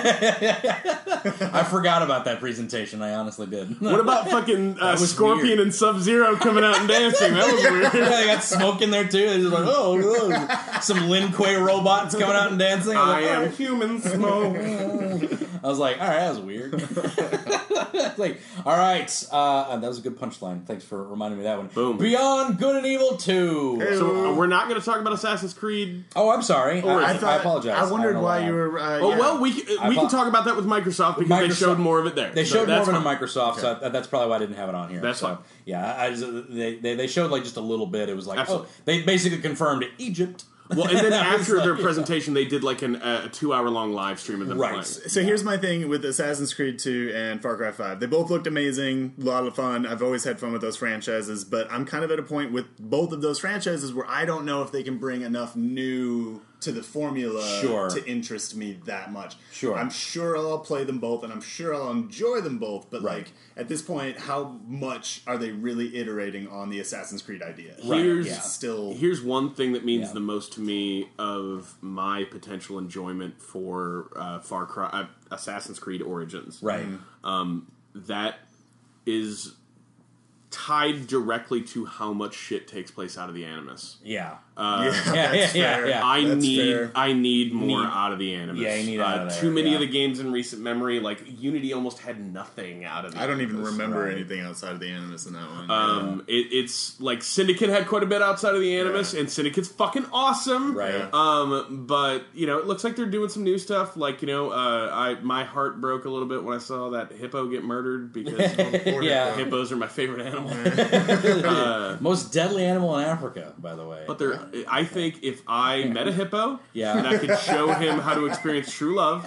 I forgot about that presentation. I honestly did. What about fucking uh, was Scorpion weird. and Sub Zero coming out and dancing? That was weird. Yeah, they got smoke in there too. They're just like, oh, look at those. Some Lin Kuei robots coming out and dancing. I was I like, am human smoke. I was like, all right, that was weird. It's like, all right, uh, that was a good punchline. Thanks for reminding me of that one. Boom. Beyond Good and Evil two. So uh, we're not going to talk about Assassin's Creed. Oh, I'm sorry. Or- I, I I, thought, apologize. I wondered don't know why you were. Uh, Oh yeah. well, we we I can thought- talk about that with Microsoft because they Microsoft- showed more of it there. They So showed more that's of it on fine. Microsoft, so Okay. I, that's probably why I didn't have it on here. That's so, fine. Yeah, I, I- they, they they showed like just a little bit. It was like, Absolutely. oh, they basically confirmed it. Egypt. Well, and then That was after like- their presentation, they did like an, uh, a two-hour-long live stream of them Right. playing. So here's my thing with Assassin's Creed two and Far Cry five. They both looked amazing, a lot of fun. I've always had fun with those franchises, but I'm kind of at a point with both of those franchises where I don't know if they can bring enough new to the formula Sure. to interest me that much. Sure. I'm sure I'll play them both, and I'm sure I'll enjoy them both, but Right. like, at this point, how much are they really iterating on the Assassin's Creed idea? Right, Here's yeah. Still... here's one thing that means Yeah. the most to me of my potential enjoyment for uh, Far Cry, uh, Assassin's Creed Origins. Right. That is tied directly to how much shit takes place out of the Animus. Yeah. Uh, yeah, yeah, that's yeah, fair. yeah. I That's need fair. I need more Need- out of the Animus. Yeah, you need uh, out of there, Too many yeah. of the games in recent memory, like Unity, almost had nothing out of the I don't even Animus. remember Right. anything outside of the Animus in that one. Um, it, it's like Syndicate had quite a bit outside of the Animus, Yeah. and Syndicate's fucking awesome. Right. Yeah. Um, but you know, it looks like they're doing some new stuff. Like you know, uh, I my heart broke a little bit when I saw that hippo get murdered because Poor Yeah. hippo. hippos are my favorite animal. uh, Most deadly animal in Africa, by the way. but they're, I think if I met a hippo, Yeah. and I could show him how to experience true love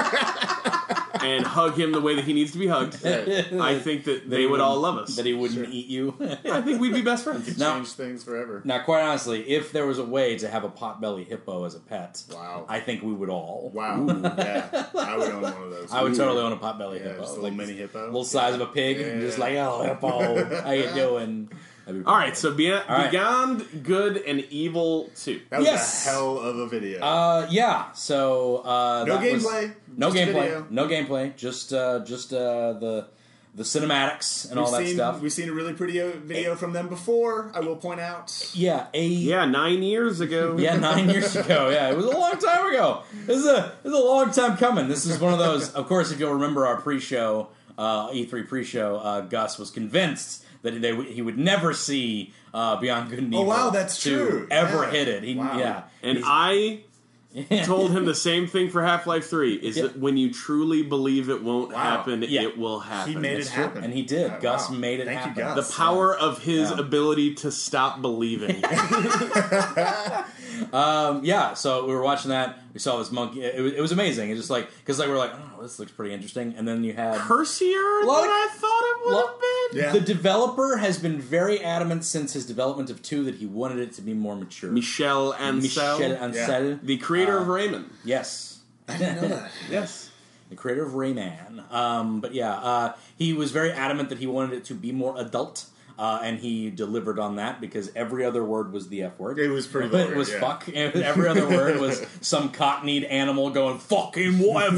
and hug him the way that he needs to be hugged, I think that they would all love us. That he wouldn't Sure. eat you. I think we'd be best friends. Now- Change things forever. Now, quite honestly, if there was a way to have a potbelly hippo as a pet, Wow. I think we would all. Wow. Yeah. I would own one of those. I would Ooh. totally own a potbelly Yeah, hippo. just a like, little mini hippo. little size of a pig, and just like, oh, hippo, how you doing? That'd be All right, so Beyond, All right. Beyond Good and Evil two. That was Yes. a hell of a video. Uh, yeah. So uh, No that was- gameplay, no just a gameplay, video. no gameplay. Just uh, just uh, the the cinematics and we've all that seen, stuff. We've seen a really pretty o- video from them before, I will point out. Yeah, a Yeah, nine years ago. Yeah, nine years ago. Yeah, it was a long time ago. This is a this is a long time coming. This is one of those. Of course, if you'll remember our pre-show, uh, E three pre-show, uh, Gus was convinced that they would- he would never see uh, Beyond Good and Evil. Oh, wow, that's to true. Ever Yeah. hit it? He, Wow. Yeah, And He's- I told him the same thing for Half-Life three, is Yeah. that when you truly believe it won't Wow. happen, Yeah. it will happen. He made That's it true. happen. And he did. Uh, Gus wow. made it Thank you, happen. The Gus. power of his Yeah. ability to stop believing. Um, yeah, so we were watching that. We saw this monkey. It was, it was amazing. It's just like because like we we're like, oh, this looks pretty interesting. And then you had Cursier Lot- than I thought it would lot- have been. Yeah. the developer has been very adamant since his development of two that he wanted it to be more mature. Michel Ancel, Michel Ancel. the creator Uh, of Rayman. Yes. I didn't know that. Yes. The creator of Rayman. Um, but yeah, uh, he was very adamant that he wanted it to be more adult. Uh, and he delivered on that because every other word was the F word. It was pretty It vulgar, was yeah. fuck. And every other word was some cockneyed animal going fucking whatever.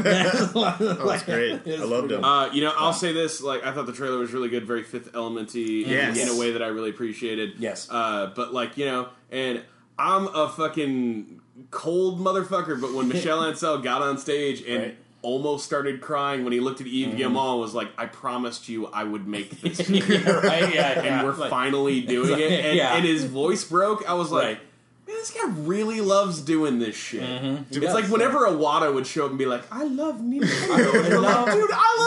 That was great. It was I loved pretty him. Uh, you know, I'll say this: like, I thought the trailer was really good, very Fifth Element-y Yes. in a way that I really appreciated. Yes. Uh, but like, you know, and I'm a fucking cold motherfucker. But when Michel Ancel got on stage and Right. almost started crying when he looked at Yves Guillemot, was like, "I promised you I would make this." yeah, right? Yeah, And yeah. we're Like- finally doing it. And, Yeah. and his voice broke. I was like, Right. man, this guy really loves doing this shit. He It's does. like whenever Iwata would show up and be like, I love Nintendo. You're like, dude,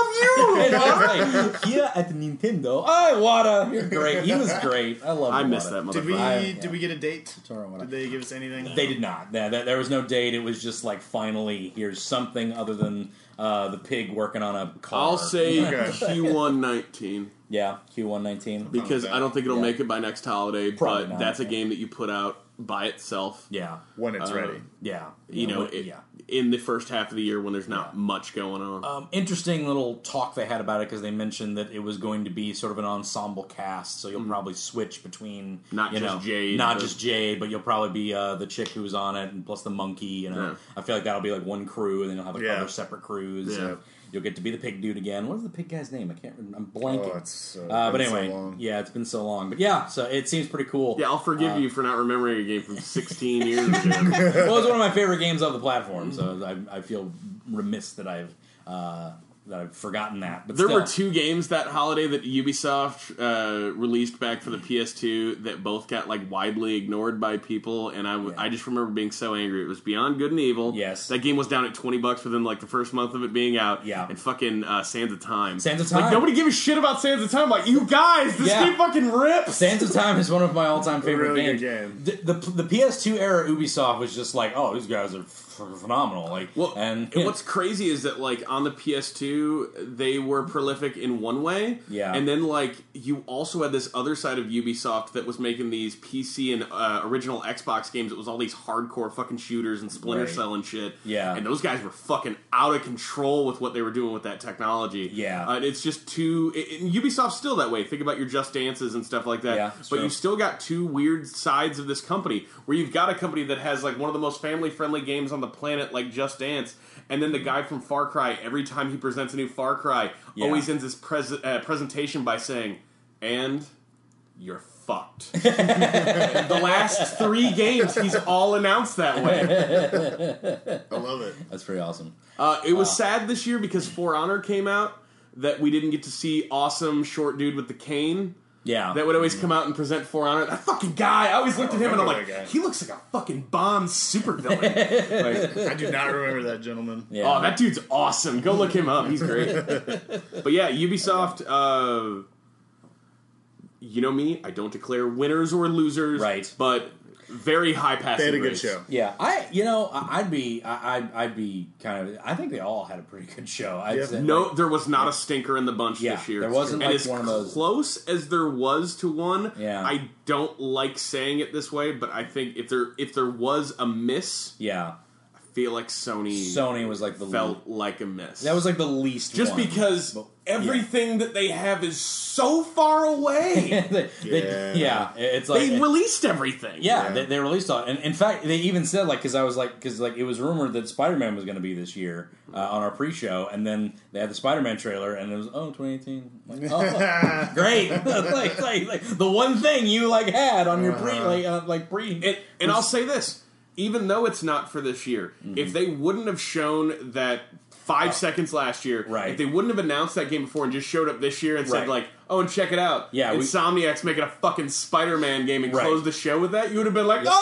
I love you. Like, here at Nintendo, oh, Wada, you're great. He was great. I love. I miss that Did we motherfucker. I- did yeah. we get a date? Toro Iwata. Did they give us anything? They did not. Yeah, there, there was no date. It was just like finally, here's something other than uh, the pig working on a car. I'll say Okay. Q one nineteen yeah, Q one nineteen. because I don't think it'll Yeah. make it by next holiday, Probably but not, that's a yeah. game that you put out by itself. Yeah, When it's Uh, ready. yeah. You know, what- it, yeah. in the first half of the year when there's not Yeah. much going on. Um, interesting little talk they had about it because they mentioned that it was going to be sort of an ensemble cast, so you'll probably switch between Mm. Not you just know, Jade, not but- just Jade, but you'll probably be uh, the chick who's on it, and plus the monkey. You know, Yeah. I feel like that'll be like one crew, and then you'll have like Yeah. other separate crews. Yeah. So you'll get to be the pig dude again. What is the pig guy's name? I can't. remember. I'm blanking. Oh, it's so, uh, but been so anyway, long. yeah, it's been so long. But yeah, so it seems pretty cool. Yeah, I'll forgive Uh, you for not remembering a game from sixteen years ago. Well, it's one of my favorite games of the platform, so I, I feel remiss that I've uh, that I've forgotten that. But There still. were two games that holiday that Ubisoft uh, released back for the P S two that both got like widely ignored by people, and I, w- Yeah. I just remember being so angry. It was Beyond Good and Evil. Yes. that game was down at twenty bucks within like the first month of it being out. Yeah. and fucking uh, Sands of Time. Sands of Like Time. nobody gave a shit about Sands of Time. Like you guys, this Yeah. game fucking rips. Sands of Time is one of my all-time favorite really games. good game. The, the the P S two era Ubisoft was just like, oh, these guys are phenomenal. Like, Well, and and what's crazy is that like on the P S two, they were prolific in one way, Yeah. and then like you also had this other side of Ubisoft that was making these P C and uh, original Xbox games. It was all these hardcore fucking shooters and Splinter Right. Cell and shit. Yeah. and those guys were fucking out of control with what they were doing with that technology. Yeah. uh, it's just too. It, and Ubisoft's still that way. Think about your Just Dances and stuff like that. Yeah, it's but true. you still got two weird sides of this company where you've got a company that has like one of the most family friendly games on the planet, like Just Dance, and then the guy from Far Cry, every time he presents a new Far Cry, Yeah. always ends his pres- uh, presentation by saying, "And you're fucked." The last three games, he's all announced that way. I love it. that's pretty awesome. Uh, it was sad this year because For Honor came out that we didn't get to see awesome short dude with the cane. Yeah, That would always come out and present For Honor. That fucking guy! I always looked at him and I'm remember like, that guy. he looks like a fucking Bond supervillain. Like, I do not remember that gentleman. yeah. oh, that dude's awesome. Go look him up. He's great. But yeah, Ubisoft, uh, you know me, I don't declare winners or losers. Right. But very high passing They had a good grades. show. Yeah, I you know I- I'd be I- I'd, I'd be kind of I think they all had a pretty good show. I'd Yeah. say, No, like, there was not a stinker in the bunch Yeah, this year. there wasn't, and like, as one of those- close as there was to one. Yeah. I don't like saying it this way, but I think if there if there was a miss, yeah. I feel like Sony Sony was like the felt like a miss. that was like the least just one. because But- everything that they have is so far away. they, they- Yeah. yeah, it's like They released everything. yeah, Yeah. They, they released all, and in fact, they even said like because I was like because like it was rumored that Spider Man was going to be this year uh, on our pre-show, and then they had the Spider Man trailer, and it was oh twenty eighteen, like, oh, great, like, like like the one thing you like had on your pre like uh, like pre And, and I'll say this, even though it's not for this year, Mm-hmm. if they wouldn't have shown that five seconds last year, Uh, Right. if they wouldn't have announced that game before and just showed up this year and said Right. like, oh, and check it out, Yeah, we- Insomniac's making a fucking Spider-Man game and Right. closed the show with that, you would have been like, Yeah.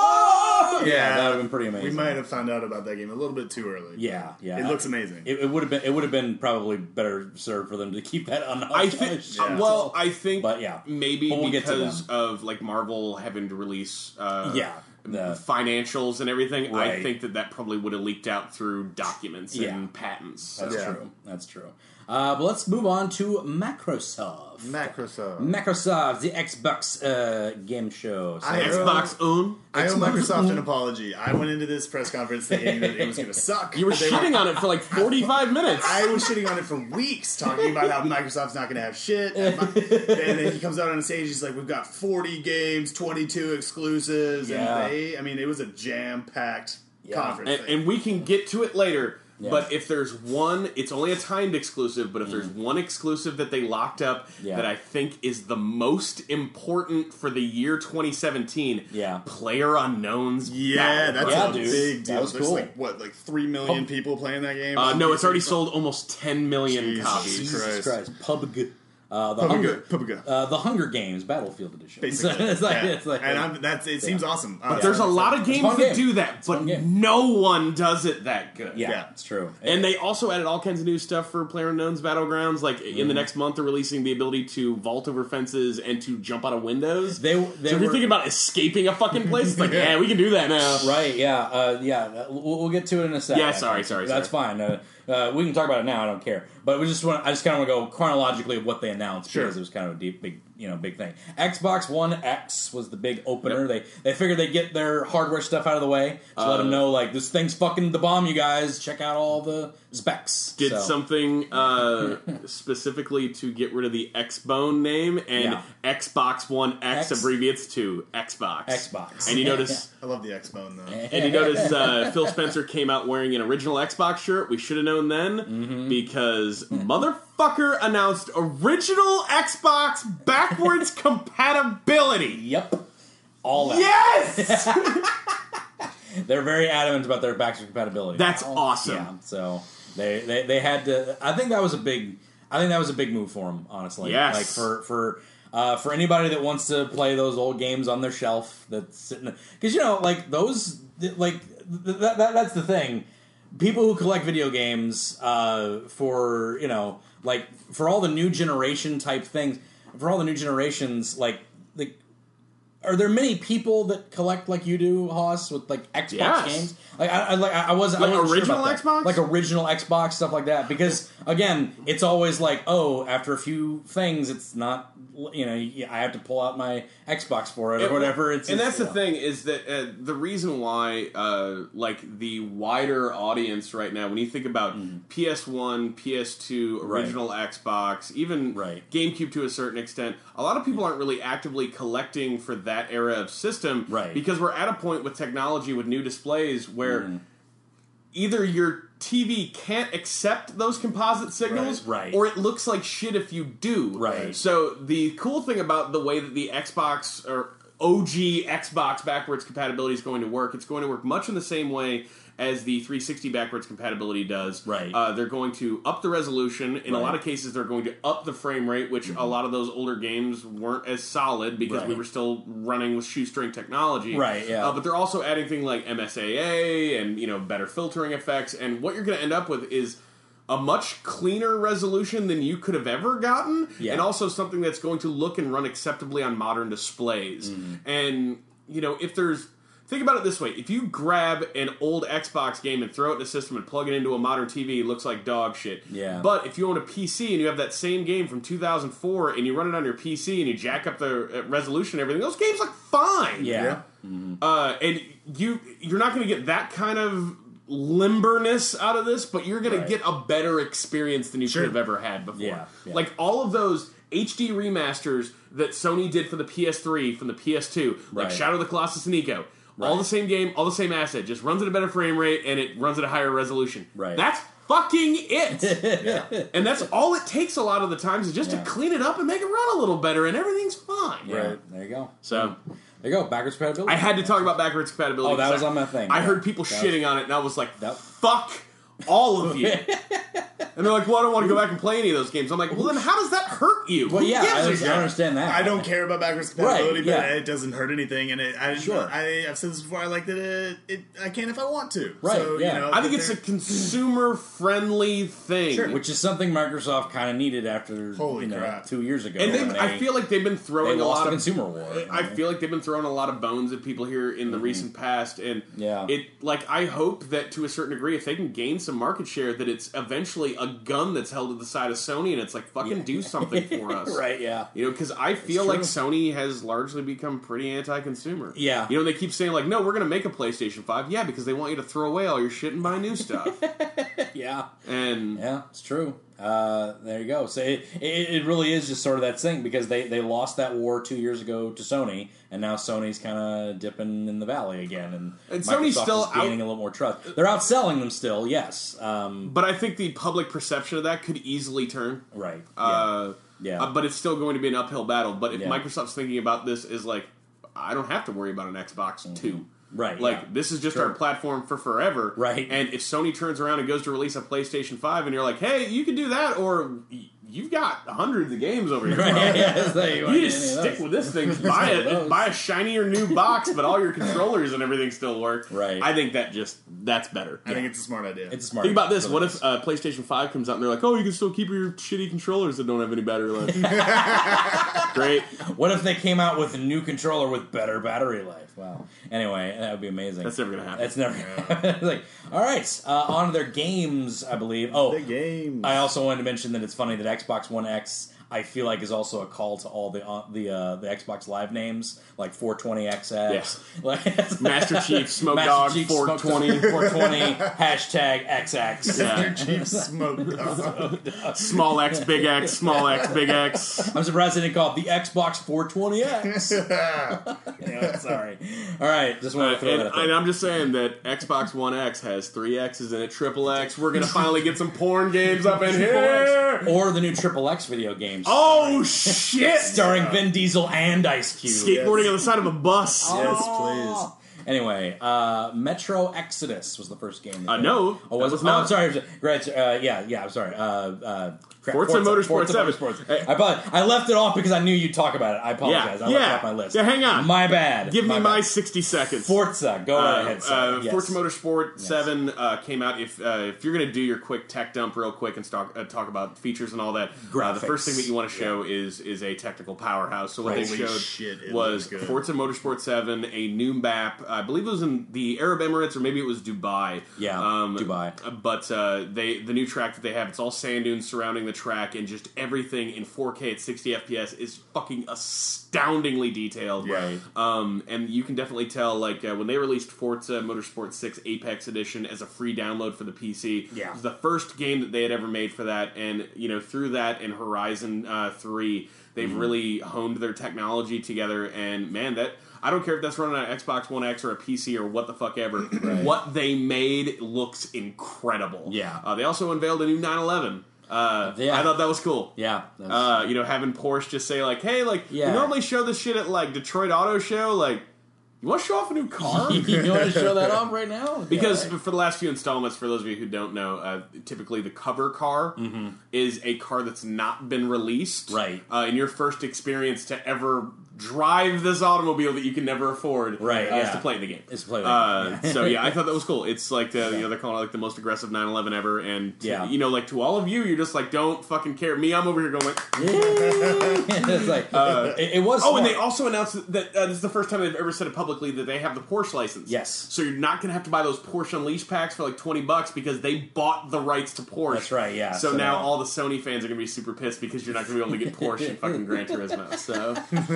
oh! yeah, that would have been pretty amazing. We might have found out about that game a little bit too early. Yeah, yeah. It looks amazing. It, it would have been. It would have been probably better served for them to keep that on. I think. Yeah. Well, I think. But, yeah. maybe But we'll get to because them. of like Marvel having to release. Uh, Yeah, the- financials and everything. I Right. think that that probably would have leaked out through documents Yeah. and patents. That's Yeah. true. That's true. Uh, but let's move on to Microsoft. Microsoft. Microsoft, the Xbox uh, game show. So, I- Xbox own. I owe Xbox. Microsoft an apology. I went into this press conference thinking that it was going to suck. You were They shitting on it for like forty-five minutes. I was shitting on it for weeks, talking about how Microsoft's not going to have shit. And, my, and then he comes out on stage, he's like, "We've got forty games, twenty-two exclusives," Yeah. and they, I mean, it was a jam-packed Yeah. conference. and, thing. and we can get to it later. Yeah. But if there's one, it's only a timed exclusive, but if there's one exclusive that they locked up Yeah. that I think is the most important for the year twenty seventeen, Yeah. Player Unknown's yeah, that's Yeah, a dude. big That deal. was There's cool. like what, like three million Oh. people playing that game. Uh, on no, P C? it's already sold almost ten million Jesus. copies. Jesus Christ. Christ, PUBG, uh, the Pubiga, Hunger, Pubiga. uh, the Hunger Games Battlefield Edition. Basically, it's like, yeah. it's like, and I'm, that's it. Seems awesome. Uh, But there's a lot of games fun that game. do that, but fun game. no one does it that good. yeah, Yeah. it's true. And they also added all kinds of new stuff for PlayerUnknown's Battlegrounds. Like in the Mm-hmm. next month, they're releasing the ability to vault over fences and to jump out of windows. They- they so if you're were- thinking about escaping a fucking place, it's like, yeah, we can do that now. Right, yeah, uh, yeah. uh, We'll, we'll get to it in a second. Yeah, sorry, sorry, That's fine. Uh, uh, we can talk about it now. I don't care. But we just want. I just kind of want to go chronologically of what they announced Sure. because it was kind of a deep, big, you know, big thing. Xbox One X was the big opener. They they figured they'd get their hardware stuff out of the way to let Uh, them know like this thing's fucking the bomb. You guys check out all the specs. Did So, something uh, specifically to get rid of the X-Bone name, and Yeah. Xbox One X, X- abbreviates to Xbox. Xbox. And you notice... I love the X-Bone though. And you notice uh, Phil Spencer came out wearing an original Xbox shirt. We should have known then Mm-hmm. because motherfucker announced original Xbox backwards compatibility. Yep. All that. Yes, They're very adamant about their backwards compatibility. that's Oh, awesome. Yeah, so they, they they had to. I think that was a big. I think that was a big move for them, honestly. Yes. Like for for uh, for anybody that wants to play those old games on their shelf that's sitting because you know like those like th- that, that that's the thing. People who collect video games uh, for you know like for all the new generation type things for all the new generations like like are there many people that collect like you do, Hoss, with like Xbox Yes. games? Like I, I like I wasn't Like I wasn't original sure about that. Xbox? like original Xbox stuff like that. Because again, it's always like, oh, after a few things, it's not you know I have to pull out my Xbox for it or It- whatever. It's and it's, that's the you know. thing is that uh, the reason why, uh, like the wider audience right now, when you think about P S one, P S two, Right. original Xbox, even Right. GameCube to a certain extent, a lot of people aren't really actively collecting for that era of system, Right. because we're at a point with technology with new displays where either your T V can't accept those composite signals, Right, right. or it looks like shit if you do. Right. So the cool thing about the way that the Xbox or O G Xbox backwards compatibility is going to work, it's going to work much in the same way as the three sixty backwards compatibility does. Right. Uh, they're going to up the resolution. In a Right. lot of cases, they're going to up the frame rate, which a lot of those older games weren't as solid because we Right. were still running with shoestring technology. Right, yeah. Uh, but they're also adding things like M S A A and you know better filtering effects. And what you're going to end up with is a much cleaner resolution than you could have ever gotten, Yeah. and also something that's going to look and run acceptably on modern displays. Mm-hmm. And you know, if there's think about it this way: if you grab an old Xbox game and throw it in a system and plug it into a modern T V, it looks like dog shit. Yeah. But if you own a P C and you have that same game from two thousand four and you run it on your P C and you jack up the uh, resolution and everything, those games look fine. Yeah. Uh, and you you're not going to get that kind of limberness out of this, but you're going Right. to get a better experience than you Sure. could have ever had before. Yeah, yeah. Like all of those H D remasters that Sony did for the P S three from the P S two, like Right. Shadow of the Colossus and Eco. All Right. the same game, all the same asset, just runs at a better frame rate and it runs at a higher resolution. Right. That's fucking it. Yeah. And that's all it takes a lot of the times is just Yeah. to clean it up and make it run a little better and everything's fine. Yeah, Right. there you go. So There you go. Backwards compatibility. I had to talk about backwards compatibility. Oh, that because was I- on my thing. I Yeah. heard people That was- shitting on it, and I was like, That- "Fuck all of you." And they're like, "Well, I don't want to go back and play any of those games." I'm like, "Well, then how does that hurt you?" Well, Who yeah, gives I, a was- I shit? understand that. I don't care about backwards compatibility, Right, but yeah. it doesn't hurt anything. And it, I, Sure. I, I've said this before. I like that it, it. I can if I want to. Right, So, yeah. You know, I think that it's a they're- consumer-friendly thing. Sure, which is something Microsoft kind of needed after Holy you know crap. two years ago. and they, when I they- feel like they've been they throwing a lost lot the of consumer war. I feel like they've been throwing a lot of bones at people here in the recent past, and Yeah. it like I hope that to a certain degree, if they can gain some market share, that it's eventually a gun that's held at the side of Sony, and it's like fucking do something for us, right? Yeah. You know, because I feel It's like true. Sony has largely become pretty anti-consumer. Yeah. You know, they keep saying like, "No, we're going to make a PlayStation five." Yeah, because they want you to throw away all your shit and buy new stuff. Yeah. And Yeah, it's true. Uh, there you go. So it, it it really is just sort of that thing because they, they lost that war two years ago to Sony, and now Sony's kind of dipping in the valley again, and, And Microsoft Sony's still is gaining out- a little more trust. They're outselling them still, yes. Um, but I think the public perception of that could easily turn. right. Yeah. Uh, Yeah. uh, but it's still going to be an uphill battle. But if Yeah. Microsoft's thinking about this as like, I don't have to worry about an Xbox two. Right, Like, yeah. this is just Sure. our platform for forever. Right. And if Sony turns around and goes to release a PlayStation five and you're like, hey, you can do that, or y- you've got hundreds of games over here. Right, yeah, so you, You just stick with this thing. Buy One of a, those. buy a shinier new box, but all your controllers and everything still work. Right. I think that just, that's better. I think it's a smart idea. It's a smart. Think about this. for What this. if uh, PlayStation five comes out and they're like, oh, you can still keep your shitty controllers that don't have any battery life? Great. What if they came out with a new controller with better battery life? Wow. Anyway, that would be amazing. That's never going to happen. That's never. It's like, all right, uh, on to their games, I believe. Oh, the games. I also wanted to mention that it's funny that Xbox One X, I feel like, is also a call to all the uh, the uh, the Xbox Live names, like four twenty X X, like Master Chief, Smoke Master Dog, Chief, four twenty. four twenty, hashtag X X. Yeah. Chief Smoke Dog. Small X, big X, small X, big X. I'm surprised they didn't call it the Xbox four twenty X. Anyway, sorry. All right, just wanted to throw and, that out and there. I'm just saying that Xbox One X has three X's in it, triple X. We're going to finally get some porn games up in here. Or the new Triple X video games. Oh, shit. Starring Vin Diesel and Ice Cube. Skateboarding on the side of a bus. Yes, Oh. Anyway, uh, Metro Exodus was the first game. that Uh, came no, out. Oh, was that it? was Oh, not. I'm sorry. Great. Uh, yeah, yeah. I'm sorry. Uh, uh, Forza Motorsport seven. Motorsport. Hey. I, probably, I left it off because I knew you'd talk about it. I apologize. Yeah, I left yeah. it off my list. Yeah, hang on. My bad. Give my me my bad. sixty seconds. Forza, go right Uh, ahead. Sir. uh, yes. Forza Motorsport Yes. seven uh, came out. If uh, if you're going to do your quick tech dump real quick and talk, uh, talk about features and all that, uh, the first thing that you want to show yeah. is is a technical powerhouse. So what Right. they Holy showed shit, it was looks good. Forza Motorsport seven, a new map. I believe it was in the Arab Emirates or maybe it was Dubai. Yeah, um, Dubai. But uh, they the new track that they have, it's all sand dunes surrounding the track, and just everything in four K at sixty F P S is fucking astoundingly detailed. Right. Um, and you can definitely tell, like, uh, when they released Forza Motorsport six Apex Edition as a free download for the P C, Yeah. it was the first game that they had ever made for that, and, you know, through that and Horizon uh, three, they've Mm-hmm. really honed their technology together, and, man, that... I don't care if that's running on an Xbox One X or a P C or what the fuck ever. Right. What they made looks incredible. Yeah. Uh, they also unveiled a new nine eleven. Uh, Yeah. I thought that was cool. Yeah. that's- Uh, you know, having Porsche just say like, "Hey, like Yeah. you normally show this shit at like Detroit Auto Show. Like, you want to show off a new car?" you want to show that off right now? Because Yeah, right. for the last few installments, for those of you who don't know, uh, typically the cover car Mm-hmm. is a car that's not been released. Right. Uh, in your first experience to ever drive this automobile that you can never afford. Right, Uh, is yeah. to play in the game. It's to play the Uh, game, yeah. So yeah, I thought that was cool. It's like the, you know they're calling it like the most aggressive nine eleven ever, and to- Yeah. you know like to all of you, you're just like don't fucking care. Me, I'm over here going like. it's like it, it was. Oh, smart. and they also announced that uh, this is the first time they've ever said it publicly that they have the Porsche license. Yes. So you're not going to have to buy those Porsche Unleashed packs for like twenty bucks because they bought the rights to Porsche. That's right, yeah. So, So now now- all the Sony fans are going to be super pissed because you're not going to be able to get Porsche in fucking Gran Turismo. So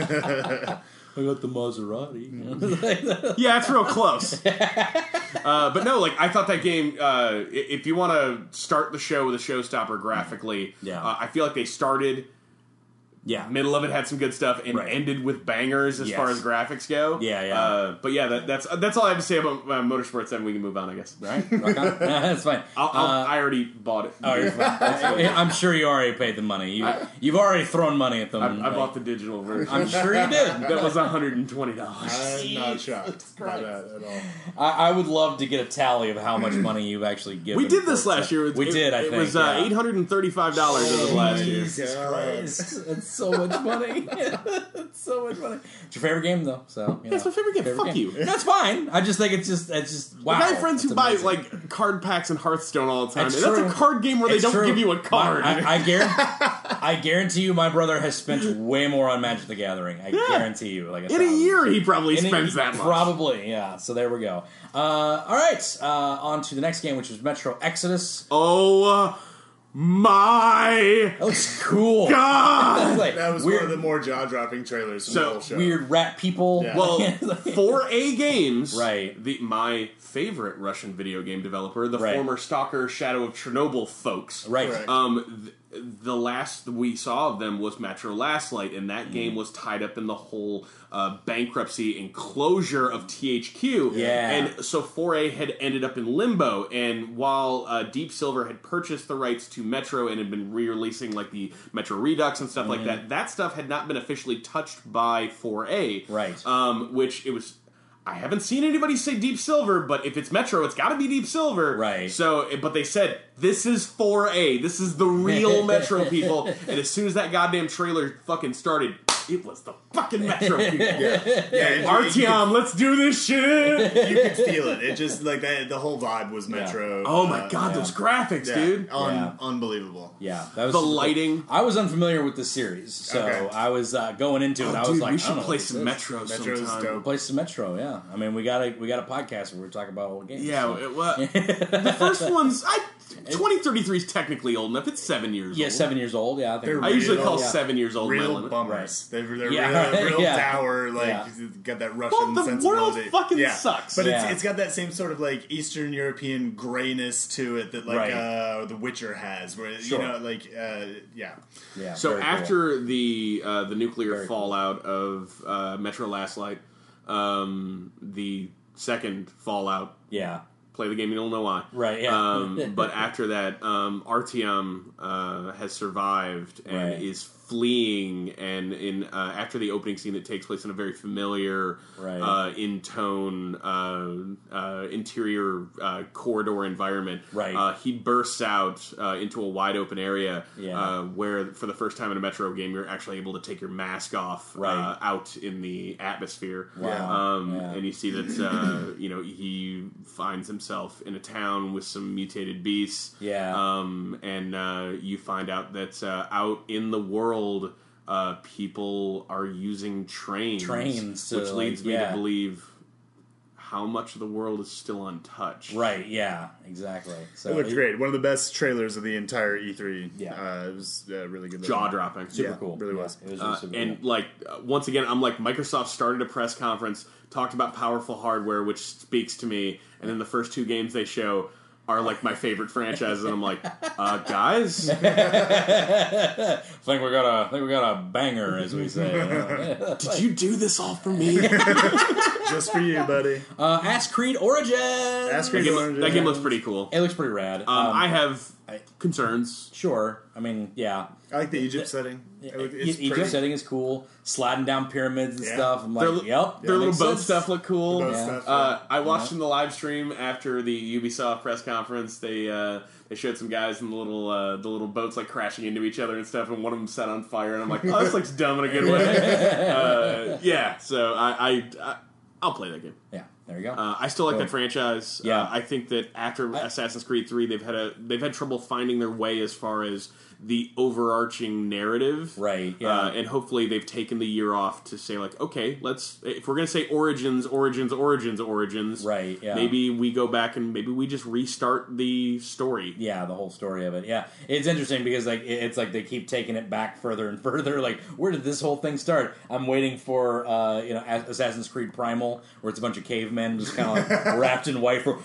I got the Maserati. yeah, it's real close. uh, but no, like I thought that game. Uh, i- if you want to start the show with a showstopper graphically, Yeah. uh, I feel like they started. yeah. Middle of it had some good stuff and Right. ended with bangers as Yes. far as graphics go. Yeah, yeah. Uh, but yeah, that, that's that's all I have to say about uh, Motorsport seven. We can move on, I guess. Right? Rock on. That's fine. I'll, I'll, Uh, I already bought it. Oh, you're fine. I'm sure you already paid the money. You, I- you've already thrown money at them. I, I like- bought the digital version. I'm sure you did. that was one hundred twenty dollars. I'm not shocked by that at all. I, I would love to get a tally of how much money you've actually given. We did this for- last year. It- We did. I it think was uh, yeah. eight hundred and thirty-five dollars as of last year. Jesus Christ, that's so much money. That's so much money. It's your favorite game, though. So you know. It's my favorite game. Fuck you. That's fine. I just think it's just it's just wow. I have friends who That's buy amazing. like card packs in Hearthstone all the time. It's and that's true. a card game where they It's don't true. give you a card. My- I, I, guarantee, I guarantee you, my brother has spent way more on Magic the Gathering. I Yeah. guarantee you, like a in a thousand. year, he probably In a- spends that much. Probably, yeah. So there we go. Uh, all right, uh, on to the next game, which is Metro Exodus. Oh uh, my That looks cool. god! It's like That was weird, one of the more jaw-dropping trailers from So, the whole show. weird rat people. Yeah. Well, It's like- four A Games, Right. The my favorite Russian video game developer, the Right. former Stalker Shadow of Chernobyl folks. right. Correct. Um, th- the last we saw of them was Metro Last Light, and that game was tied up in the whole uh, bankruptcy and closure of T H Q. Yeah. And so four A had ended up in limbo, and while uh, Deep Silver had purchased the rights to Metro and had been re-releasing like the Metro Redux and stuff like that, that stuff had not been officially touched by four A. Right. Um, which it was... I haven't seen anybody say Deep Silver, but if it's Metro, it's got to be Deep Silver. Right. So, but they said, this is four A. This is the real Metro people. And as soon as that goddamn trailer fucking started, it was the fucking Metro people. yeah, yeah, Artyom, let's do this shit! you, you could feel it. It just like that. The whole vibe was Metro. Oh my uh, god, yeah. those graphics, yeah, dude. un- Yeah. unbelievable. Yeah, that was The super cool. lighting. I was unfamiliar with the series, so Okay. I was uh, going into it. I Oh, was dude, like, we I should don't know play what some this is. Metro Metro's sometime. dope. Play some Metro, yeah. I mean, we got a we got a podcast where we talk about old games. Yeah, so. it, well, the first one's... I, twenty thirty-three is technically old enough. It's seven years yeah, old. seven years old. Yeah, I think They're I usually real- call yeah. seven years old my Real limit. bummers. They're, they're Yeah. real, real Yeah. dour, like, Yeah. got that Russian Well, the world sensibility. fucking yeah. sucks. But Yeah. it's, it's got that same sort of, like, Eastern European grayness to it that, like, Right. uh, The Witcher has. Where, Sure. you know, like, uh, yeah. Yeah. So very cool. after the uh, the nuclear Very cool. fallout of uh, Metro Last Light, um, the second fallout, yeah, play the game, you'll know why. Right, yeah. Um, but after that, um, Artyom uh, has survived and Right. is fleeing, and in uh, after the opening scene that takes place in a very familiar, Right. uh, in tone, uh, uh, interior uh, corridor environment. Right. Uh, he bursts out uh, into a wide open area Yeah. uh, where, for the first time in a Metro game, you're actually able to take your mask off Right. uh, out in the atmosphere. Wow. Um, Yeah. And you see that uh, you know he finds himself in a town with some mutated beasts. Yeah. Um, and uh, you find out that uh, out in the world, uh, people are using trains. Trains to, which leads like, me yeah. to believe how much of the world is still untouched. Right, yeah, exactly. So It looked great. One of the best trailers of the entire E three. Yeah. Uh, it was uh, really good. Jaw dropping. Super Yeah, cool. really Yeah, was. It was really Uh, super and cool. like uh, once again, I'm like Microsoft started a press conference, talked about powerful hardware, which speaks to me, and then the first two games they show are like my favorite franchises, and I'm like, uh, guys, think we got a think we got a banger, as we say. did you do this all for me? Just for you, buddy. uh, Ass Creed Origins. Ass that, Creed game, Origins. that game looks pretty cool. It looks pretty rad. Um, Um, I have I- concerns. sure. I mean, yeah. I like the Egypt setting. It look- It's Egypt pretty. setting is cool. Sliding down pyramids and Yeah. stuff. I'm Their, like, yep. their that little makes boat sense. stuff look cool. The boat Yeah. stuff, Uh, I watched Yeah. in the live stream after the Ubisoft press conference. They uh, they showed some guys in the little uh, the little boats like crashing into each other and stuff, and one of them set on fire. And I'm like, oh, this looks dumb in a good way. uh, yeah, so I, I, I I'll play that game. Yeah, there you go. Uh, I still like Cool. that franchise. Yeah. Uh, I think that after I- Assassin's Creed three, they've had a they've had trouble finding their way as far as the overarching narrative, Right, yeah. Uh, and hopefully they've taken the year off to say like, okay, let's if we're gonna say Origins, Origins, Origins, Origins, Right, yeah. Maybe we go back and maybe we just restart the story. Yeah, the whole story of it. Yeah, it's interesting because like it- it's like they keep taking it back further and further. Like, where did this whole thing start? I'm waiting for uh, you know As- Assassin's Creed Primal, where it's a bunch of cavemen just kind of like wrapped in white. For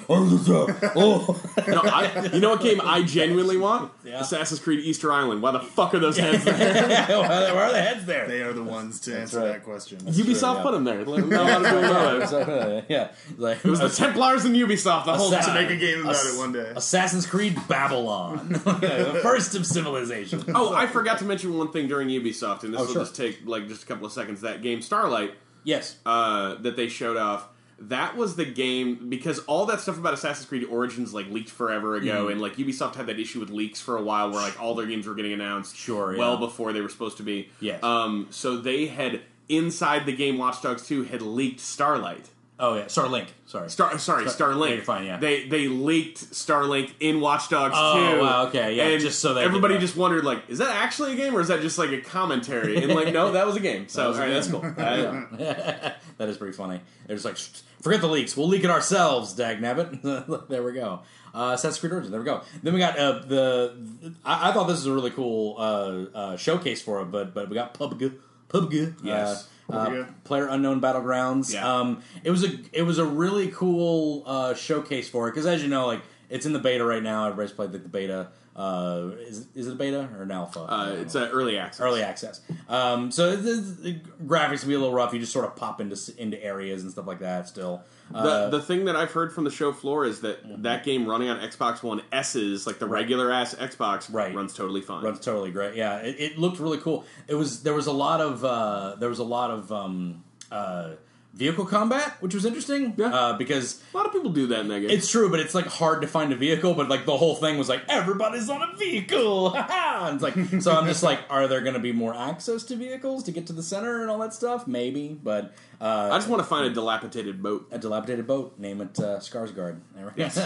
oh, No, I, you know what game I genuinely want? Yeah. Assassin's Creed Easter Island. Why the fuck are those heads there? where are the heads there? They are the ones to answer right. that question. Ubisoft yeah. put them there. Let- not a lot of people know that. yeah, like It was the Templars and Ubisoft the whole Assa- To time. make a game about Ass- it one day. Assassin's Creed Babylon, the first of civilization. Oh, I forgot to mention one thing during Ubisoft, and this Oh, will sure. just take like just a couple of seconds. That game Starlight Yes. uh, that they showed off. That was the game because all that stuff about Assassin's Creed Origins like leaked forever ago, Mm. and like Ubisoft had that issue with leaks for a while, where like all their games were getting announced Sure, well yeah. before they were supposed to be. Yes. Um. So they had inside the game Watch Dogs two had leaked Starlight. Oh yeah, Starlink. Sorry. Star, sorry, Star- Starlink. yeah, you're fine, yeah. They they leaked Starlink in Watch Dogs Oh, two. wow, okay, yeah, And just so they everybody could- just wondered, like, is that actually a game or is that just like a commentary? And like, no, that was a game. So was a all right, game. that's cool. Uh, That is pretty funny. They're just like, "Shh, forget the leaks. We'll leak it ourselves, dagnabbit. There we go. Uh, Assassin's Creed Origins. There we go. Then we got uh, the. I, I thought this was a really cool uh, uh, showcase for it, but but we got P U B G. P U B G. Yes. Uh, uh, P U B G. Player Unknown Battlegrounds. Yeah. Um, it was a it was a really cool uh, showcase for it because, as you know, like it's in the beta right now. Everybody's played the, the beta. Uh, is is it a beta or an alpha? uh, it's uh, early access. Early access. Um, so it, it, it- graphics will be a little rough. You just sort of pop into s- into areas and stuff like that. Still, uh, The, the thing that I've heard from the show floor is that that game running on Xbox One S's, like the regular ass Xbox, Right. runs totally fine. runs totally great. Yeah, it, it looked really cool. It was there was a lot of uh, there was a lot of um, uh, vehicle combat, which was interesting. Yeah. Uh, because A lot of people do that in that game. it's true, but it's like hard to find a vehicle. But like the whole thing was like everybody's on a vehicle. And it's like so. I'm just like, are there going to be more access to vehicles to get to the center and all that stuff? Maybe, but uh, I just want to find a dilapidated boat. a dilapidated boat. Name it uh, Skarsgård. There we go. Yes.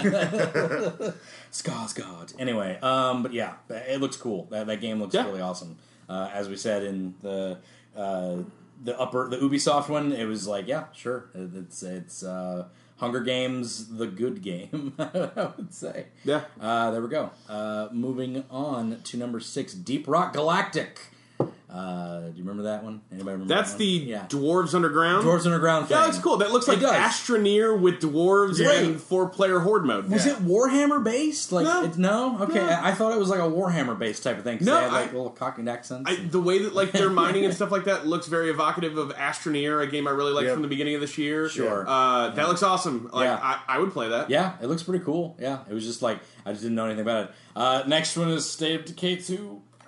Skarsgård. Anyway, um, but yeah, it looks cool. That, that game looks Yeah. really awesome. Uh, as we said in the uh, the upper the Ubisoft one, it was like, yeah, sure, it's it's uh, Hunger Games, the good game. I would say. Yeah. Uh, there we go. Uh, moving on to number six, Deep Rock Galactic. Uh, do you remember that one? Anybody remember? That's that the one? yeah. Dwarves Underground. Dwarves Underground thing. Yeah, that's cool. That looks It like does. Astroneer with dwarves Right. and four-player horde mode. Was Yeah. it Warhammer based? Like, No. it, no? Okay, No. I, I thought it was like a Warhammer based type of thing. 'Cause No, they had like I- little cockney accents. I, and- the way that like their mining and stuff like that looks very evocative of Astroneer, a game I really liked Yep. from the beginning of this year. Sure. Uh, that looks awesome. Like Yeah. I, I would play that. yeah, it looks pretty cool. Yeah, it was just like I just didn't know anything about it. Uh, next one is State of Decay two.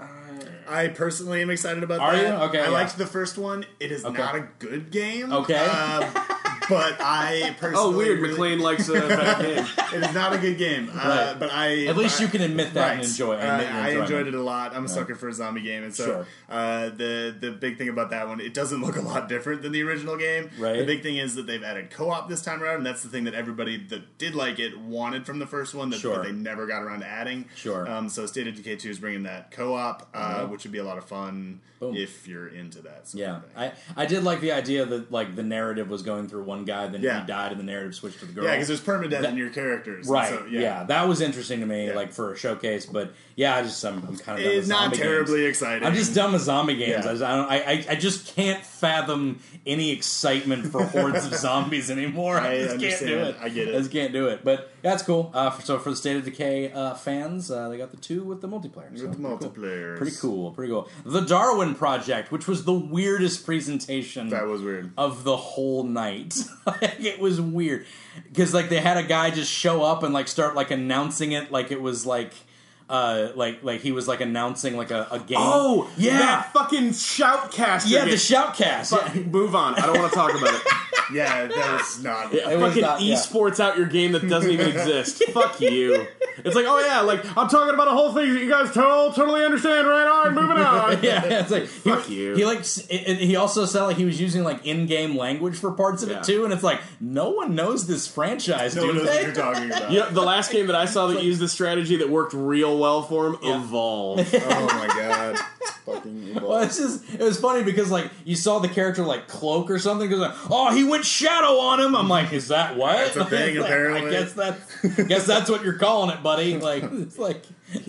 I personally am excited about Are that. you? Okay, I yeah. liked the first one. It is Okay. not a good game. Okay. Uh, but I personally Oh, weird. really- McLean likes a bad game. It is not a good game. Uh, Right. But I At least I- you can admit that and right. enjoy and Uh, admit your I enjoyment. enjoyed it a lot. I'm a sucker for a zombie game, and so Sure. uh, the the big thing about that one, it doesn't look a lot different than the original game. Right. The big thing is that they've added co-op this time around, and that's the thing that everybody that did like it wanted from the first one, that Sure. but they never got around to adding. Sure. Um, so State of Decay two is bringing that co-op, uh, which would be a lot of fun Boom. if you're into that. Sort Yeah, of thing. I, I did like the idea that like the narrative was going through one guy, then Yeah. he died, and the narrative switched to the girl. Yeah, because there's permadeath That- in your characters. and right. So, yeah. yeah. that was interesting to me, Yeah. like for a showcase. But yeah, I just I'm, I'm kind of done with It's not zombie terribly games. exciting. I'm just done with zombie games. Yeah. I, just, I, don't, I, I I just can't fathom any excitement for hordes of zombies anymore. I, I just can't do understand. it. I get it. I just can't do it. But that's cool. Uh, for, so for the State of Decay uh, fans, uh, they got the two with the multiplayer. So With pretty cool. multiplayers. Pretty cool. Pretty cool. The Darwin Project, which was the weirdest presentation That was weird. of the whole night. Like, it was weird because like they had a guy just show up and like start like announcing it like it was like uh like like he was like announcing like a, a game. Oh, yeah, that fucking shoutcaster. yeah, the game. shoutcast. Fuck, Yeah. move on. I don't want to talk about it. Yeah, that was not. It was Fucking not- yeah. esports out your game that doesn't even exist. Fuck you. It's like, oh yeah, like I'm talking about a whole thing that you guys to- totally understand. Right on, moving on. Yeah, it's like Fuck he, you. He like s- and he also said like he was using like in-game language for parts of Yeah. it too, and it's like no one knows this franchise, No do one knows they? what you're talking about. You know, the last game that I saw that used this strategy that worked real well for him, Yeah. Evolve. Oh my god. Fucking Well, it's just it was funny because like you saw the character like cloak or something because like oh he went shadow on him. I'm like is that what? That's a thing, Like, apparently. I guess that's guess that's what you're calling it, buddy. Like it's like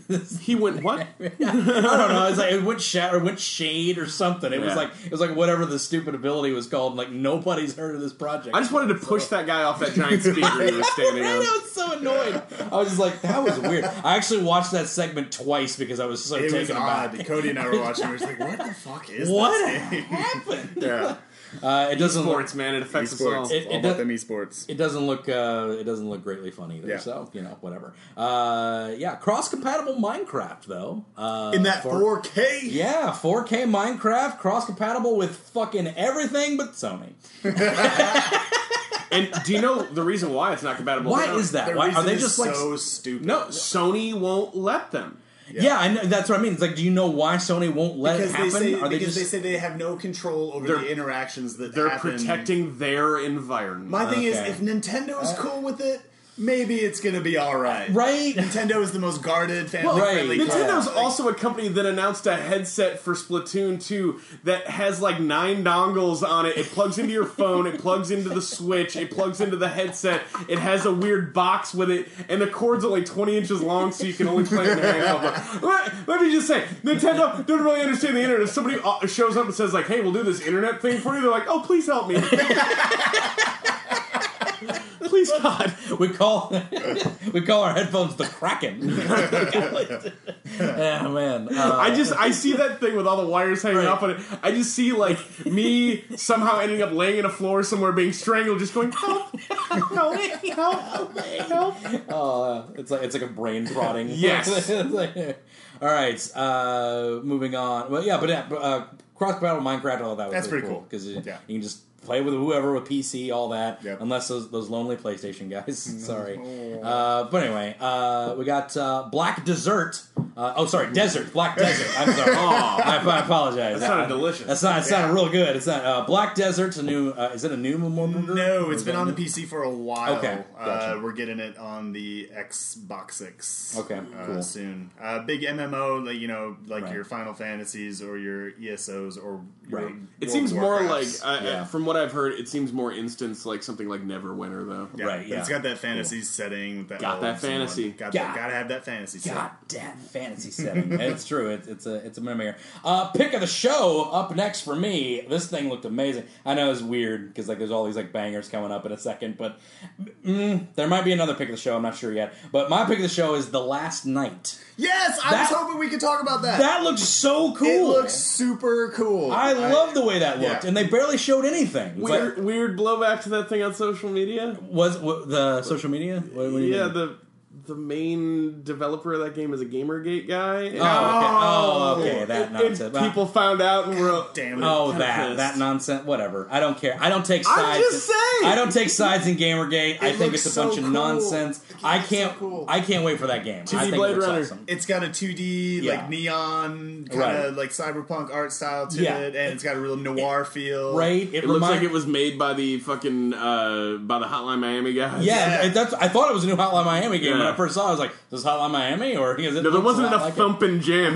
He went what? I don't know. It's like it went shadow, it went shade or something. It was Yeah. like it was like whatever the stupid ability was called. Like nobody's heard of this project. I just wanted to push that guy off that giant speaker he was standing I on. was so annoyed. I was just like, that was weird. I actually watched that segment twice because I was so It was taken odd. aback. Cody and I were watching. We were just like, "What the fuck is What this game?" happened? Yeah, Uh, it doesn't look. Sports, man, it affects us esports. all. It- all it about does- them esports. It doesn't look. Uh, it doesn't look greatly fun either. Yeah. So you know, whatever. Uh, yeah, cross-compatible Minecraft though. Uh, In that for- four K. Yeah, four K Minecraft, cross-compatible with fucking everything but Sony. And do you know the reason why it's not compatible? Why with Sony? is that? The Why are they reason is just like? so stupid? No, Sony won't let them. Yeah, I know, that's what I mean. It's like, do you know why Sony won't let because it happen? they say are they because just they say they have no control over They're- the interactions that They're happen. protecting their environment. My thing is, Okay. if Nintendo is cool with it, maybe it's gonna be all right. right? Nintendo is the most guarded, Well, family-friendly. right. company. Nintendo's Like, also a company that announced a headset for Splatoon two that has like nine dongles on it. It plugs into your phone, it plugs into the Switch, it plugs into the headset. It has a weird box with it, and the cord's only twenty inches long, so you can only play it in your handheld. But let, let me just say, Nintendo doesn't really understand the internet. If somebody uh, shows up and says like, "Hey, we'll do this internet thing for you," they're like, "Oh, please help me." Please, God. We call we call our headphones the Kraken. Yeah, man. Uh, I just I see that thing with all the wires hanging Right. off on it. I just see like me somehow ending up laying in a floor somewhere being strangled, just going help, help, help, help. oh, it's like it's like a brain prodding. Yes. It's like- all right. Uh, moving on. Well, yeah, but uh, cross compatible Minecraft, all that was That's pretty pretty cool. because Yeah. you can just play with whoever with P C, all that. Yep. Unless those those lonely PlayStation guys. Sorry. Uh, but anyway, uh, we got uh, Black Desert. Uh, oh, sorry, Desert. Black Desert. I'm sorry. Aw. I, I apologize. That sounded I- delicious. That's not. It sounded real good. It's not. Uh, Black Desert's a new. Uh, is it a new Memorial? No, it's been on the P C for a while. Okay, gotcha. uh, we're getting it on the Xbox Six. Okay, uh, cool. soon. Uh, big M M O, like you know, like Right. your Final Fantasies or your E S Os or your Right. It World seems of more like, Warcrafts. uh, Yeah. from what I've heard, it seems more instance like something like Neverwinter, though. Yeah, Right, but yeah. It's got that fantasy setting. With that Got that elves and one- fantasy. Got Yeah. that, gotta have that fantasy setting. God damn fantasy setting. It's true. It's it's a it's a memory. Uh, pick of the show up next for me. This thing looked amazing. I know it's weird because like there's all these like bangers coming up in a second, but mm, there might be another pick of the show. I'm not sure yet. But my pick of the show is The Last Night. Yes, I That- was hoping we could talk about that. That looks so cool. It looks super cool. I love the way that looked, yeah. and they barely showed anything. It's Weird, like- weird blowback to that thing on social media. was, was the social media? What, what do you Yeah, mean? the the main developer of that game is a Gamergate guy. And, Oh, okay. Oh, okay. That and nonsense. people found out and were Damn it. Oh, kinda that pissed. that nonsense. Whatever. I don't care. I don't take sides. I'm just saying. I don't take sides in Gamergate. I It think it's looks a bunch so of cool. nonsense. The game I looks so can't. cool. I can't wait for that game. two D I think Blade it looks Runner. awesome. It's got a two D, Yeah. like neon, kind Right. of like cyberpunk art style to Yeah. it, and it's got a real noir feel. Right. It looks remind- like it was made by the fucking uh, by the Hotline Miami guys. Yeah, Yeah. it- that's. I thought it was a new Hotline Miami game when Yeah. I first saw it. I was like, "This is Hotline Miami?" Or is it? No, there looks wasn't a lot enough like it. thumping jams.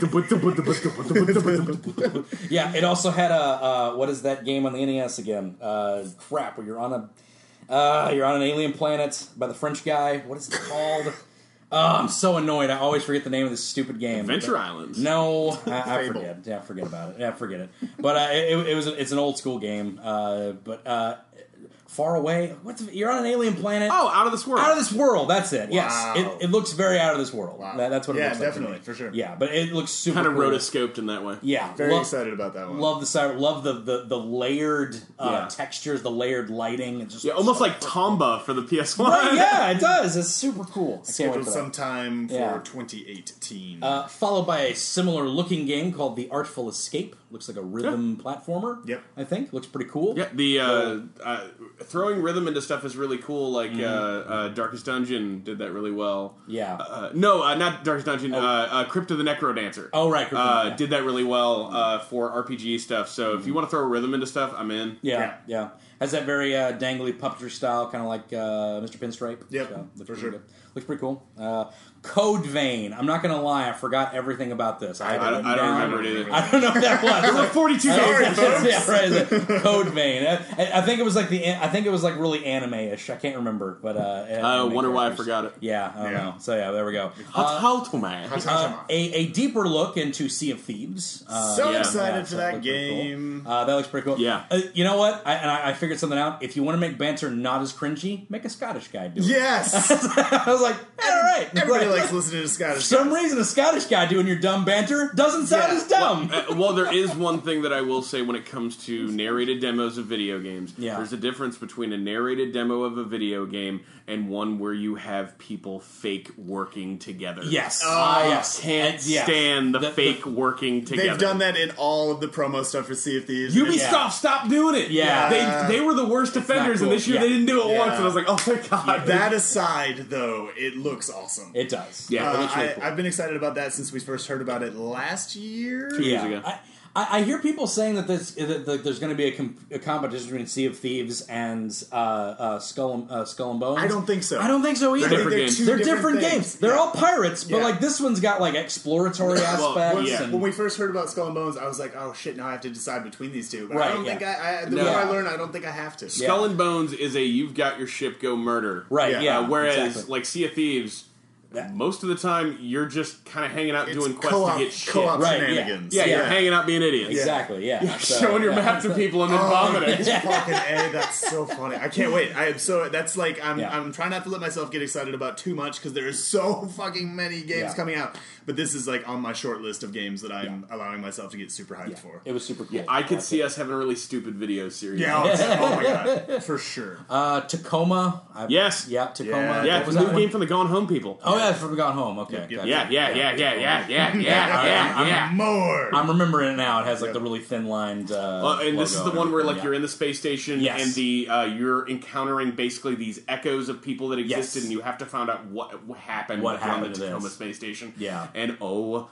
Yeah, it also had a uh, what is that game on the N E S again? Uh, crap, where you're on a uh, you're on an alien planet by the French guy. What is it called? Oh, I'm so annoyed. I always forget the name of this stupid game. Adventure But- Islands. No, I, I Fable. forget. Yeah, forget about it. Yeah, forget it. But uh, it, it was it's an old school game. Uh, but uh, Far Away. What's you're on an alien planet? Oh, Out of This World. Out of This World. That's it. Yes, Wow. it, it looks very out of this world. Wow. That- that's what it Yeah, looks like to definitely, me. for sure. Yeah, but it looks super kind of cool. rotoscoped in that way. Yeah, Very love, excited about that one. Love the cyber, love the the, the layered uh, Yeah. textures, the layered lighting. It's just Yeah, almost like Tomba for the P S one. Right, yeah, it does. It's super cool. I can't wait Scheduled for that. sometime for Yeah. twenty eighteen. Uh, followed by a similar looking game called The Artful Escape. Looks like a rhythm platformer. Yep. I think looks pretty cool. Yeah, the uh, uh, throwing rhythm into stuff is really cool. Like uh, uh, Darkest Dungeon did that really well. Yeah. Uh, no, uh, not Darkest Dungeon. Uh, uh, Crypt of the Necrodancer. Oh, right, Crypt of the- Uh, yeah. did that really well uh, for R P G stuff. So if you want to throw a rhythm into stuff, I'm in. Yeah, Yeah. yeah. Has that very uh, dangly puppetry style, kind of like uh, Mister Pinstripe. Yep, so, looks for pretty sure. good. Looks pretty cool. Uh, Code Vein. I'm not going to lie, I forgot everything about this. I, had it I, written I don't down. remember it either. I don't know what that was. There were forty-two Sorry, games. folks. Yeah, right. Code Vein. I, I think it was like the. I think it was like really anime-ish. I can't remember, but uh, it had I anime wonder why I characters. forgot it. Yeah, I don't Yeah. know. So yeah, there we go. Hot Uh, how to man. uh, a, a deeper look into Sea of Thieves. Uh, so yeah, excited yeah, for so it that looks pretty cool. game. Uh, that looks pretty cool. Yeah. Uh, you know what? I, and I, I figured something out. If you want to make banter not as cringy, make a Scottish guy do it. Yes! I was like, all right. Everybody Like, likes listening to for Scottish. some reason, a Scottish guy doing your dumb banter doesn't sound Yeah. as dumb. Uh, well, there is one thing that I will say when it comes to narrated demos of video games. Yeah. There's a difference between a narrated demo of a video game and one where you have people fake working together. Yes. Oh, Ah, yes. Can't And- yeah. stand the, The- fake working together. They've done that in all of the promo stuff for Sea of Thieves. Ubisoft, Yeah. stop doing it. Yeah. they they were the worst offenders, cool. and this year Yeah. they didn't do it Yeah. once. And I was like, oh thank God. That aside, though, it looks awesome. It does. Yeah. It Uh, looks really I, cool. I've been excited about that since we first heard about it last year. Two years Yeah. ago. I, I, I hear people saying that this that, that there's going to be a, com- a competition between Sea of Thieves and uh, uh, Skull and, uh, Skull and Bones. I don't think so. I don't think so either. I think different they're games. two They're different, different, things. games. They're Yeah. all pirates, but Yeah. like this one's got like exploratory Well, aspects. When, yeah. and, when we first heard about Skull and Bones, I was like, "Oh shit! Now I have to decide between these two." But Right, I don't yeah. think I. I the No. more I Yeah. learn, I don't think I have to. Yeah. Skull and Bones is a you've got your ship go murder. right? Yeah. Yeah. Uh, whereas exactly. like Sea of Thieves, Yeah. most of the time you're just kind of hanging out It's doing quests co-op, to get shit. co-op Right, yeah. shenanigans. Yeah, you're yeah. hanging out being idiots. exactly. Yeah. So, Showing your yeah. map to people and then Oh, vomiting. it's fucking A. That's so funny. I can't wait. I am so that's like I'm Yeah. I'm trying not to let myself get excited about too much because there is so fucking many games Yeah. coming out. But this is like on my short list of games that I'm allowing myself to get super hyped Yeah. for. It was super cool. I could see us having a really stupid video series. Yeah. Oh, it's- oh my god. For sure. Uh, Tacoma. I, Yes. Yeah. Tacoma. Yeah. Yeah, What it's was a that new one? game from the Gone Home people. Oh yeah, it's from Gone Home. Okay. Yep, yep. gotcha. Yeah, yeah, yeah, yeah, yeah, yeah, yeah, yeah, yeah. More. I'm remembering it now. It has like Yep. the really thin lined. Uh, Well, and this is logo the one where like yeah. you're in the space station Yes. and the uh, you're encountering basically these echoes of people that existed, Yes. and you have to find out what, what happened What on happened the to Tacoma this. space station. Yeah. and oh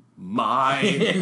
my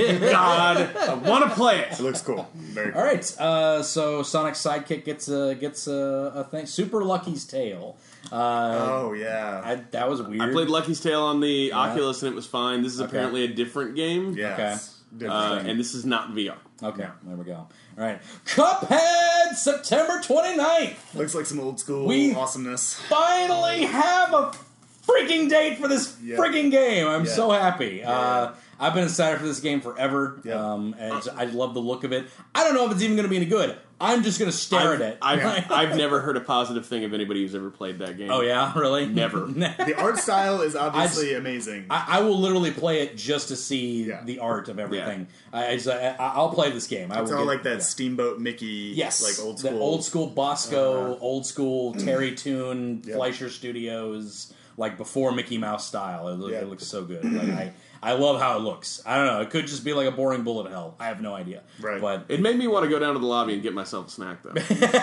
god, I want to play it. It looks cool. Very cool. All right, uh, so Sonic's sidekick gets a gets a, a thing. Super Lucky's Tale. Uh, Oh yeah. I, that was weird. I played Lucky's Tale on the Oculus and it was fine. This is Okay. apparently a different game. Yeah. Okay. it's different. Uh, and this is not V R. Okay, there we go. All right, Cuphead, September twenty-ninth. Looks like some old school We- awesomeness. Finally have a freaking date for this Yeah. freaking game. I'm Yeah. so happy. Yeah. Uh, I've been excited for this game forever. Yeah. Um, and it's- I love the look of it. I don't know if it's even going to be any good. I'm just going to stare I've, at it. I've, Yeah. I've never heard a positive thing of anybody who's ever played that game. Oh yeah, really? Never. The art style is obviously amazing. I, I will literally play it just to see Yeah. the art of everything. I, I just, I, I'll play this game. I it's will all get- like that yeah. Steamboat Mickey, Yes, like old The school. old school Bosco, Uh-huh. old school Terry Toon, Yep. Fleischer Studios, like before Mickey Mouse style. It, look, Yeah. it looks so good. Like I, I love how it looks. I don't know. It could just be like a boring bullet hell. I have no idea. Right. But It made me want to go down to the lobby and get myself a snack, though.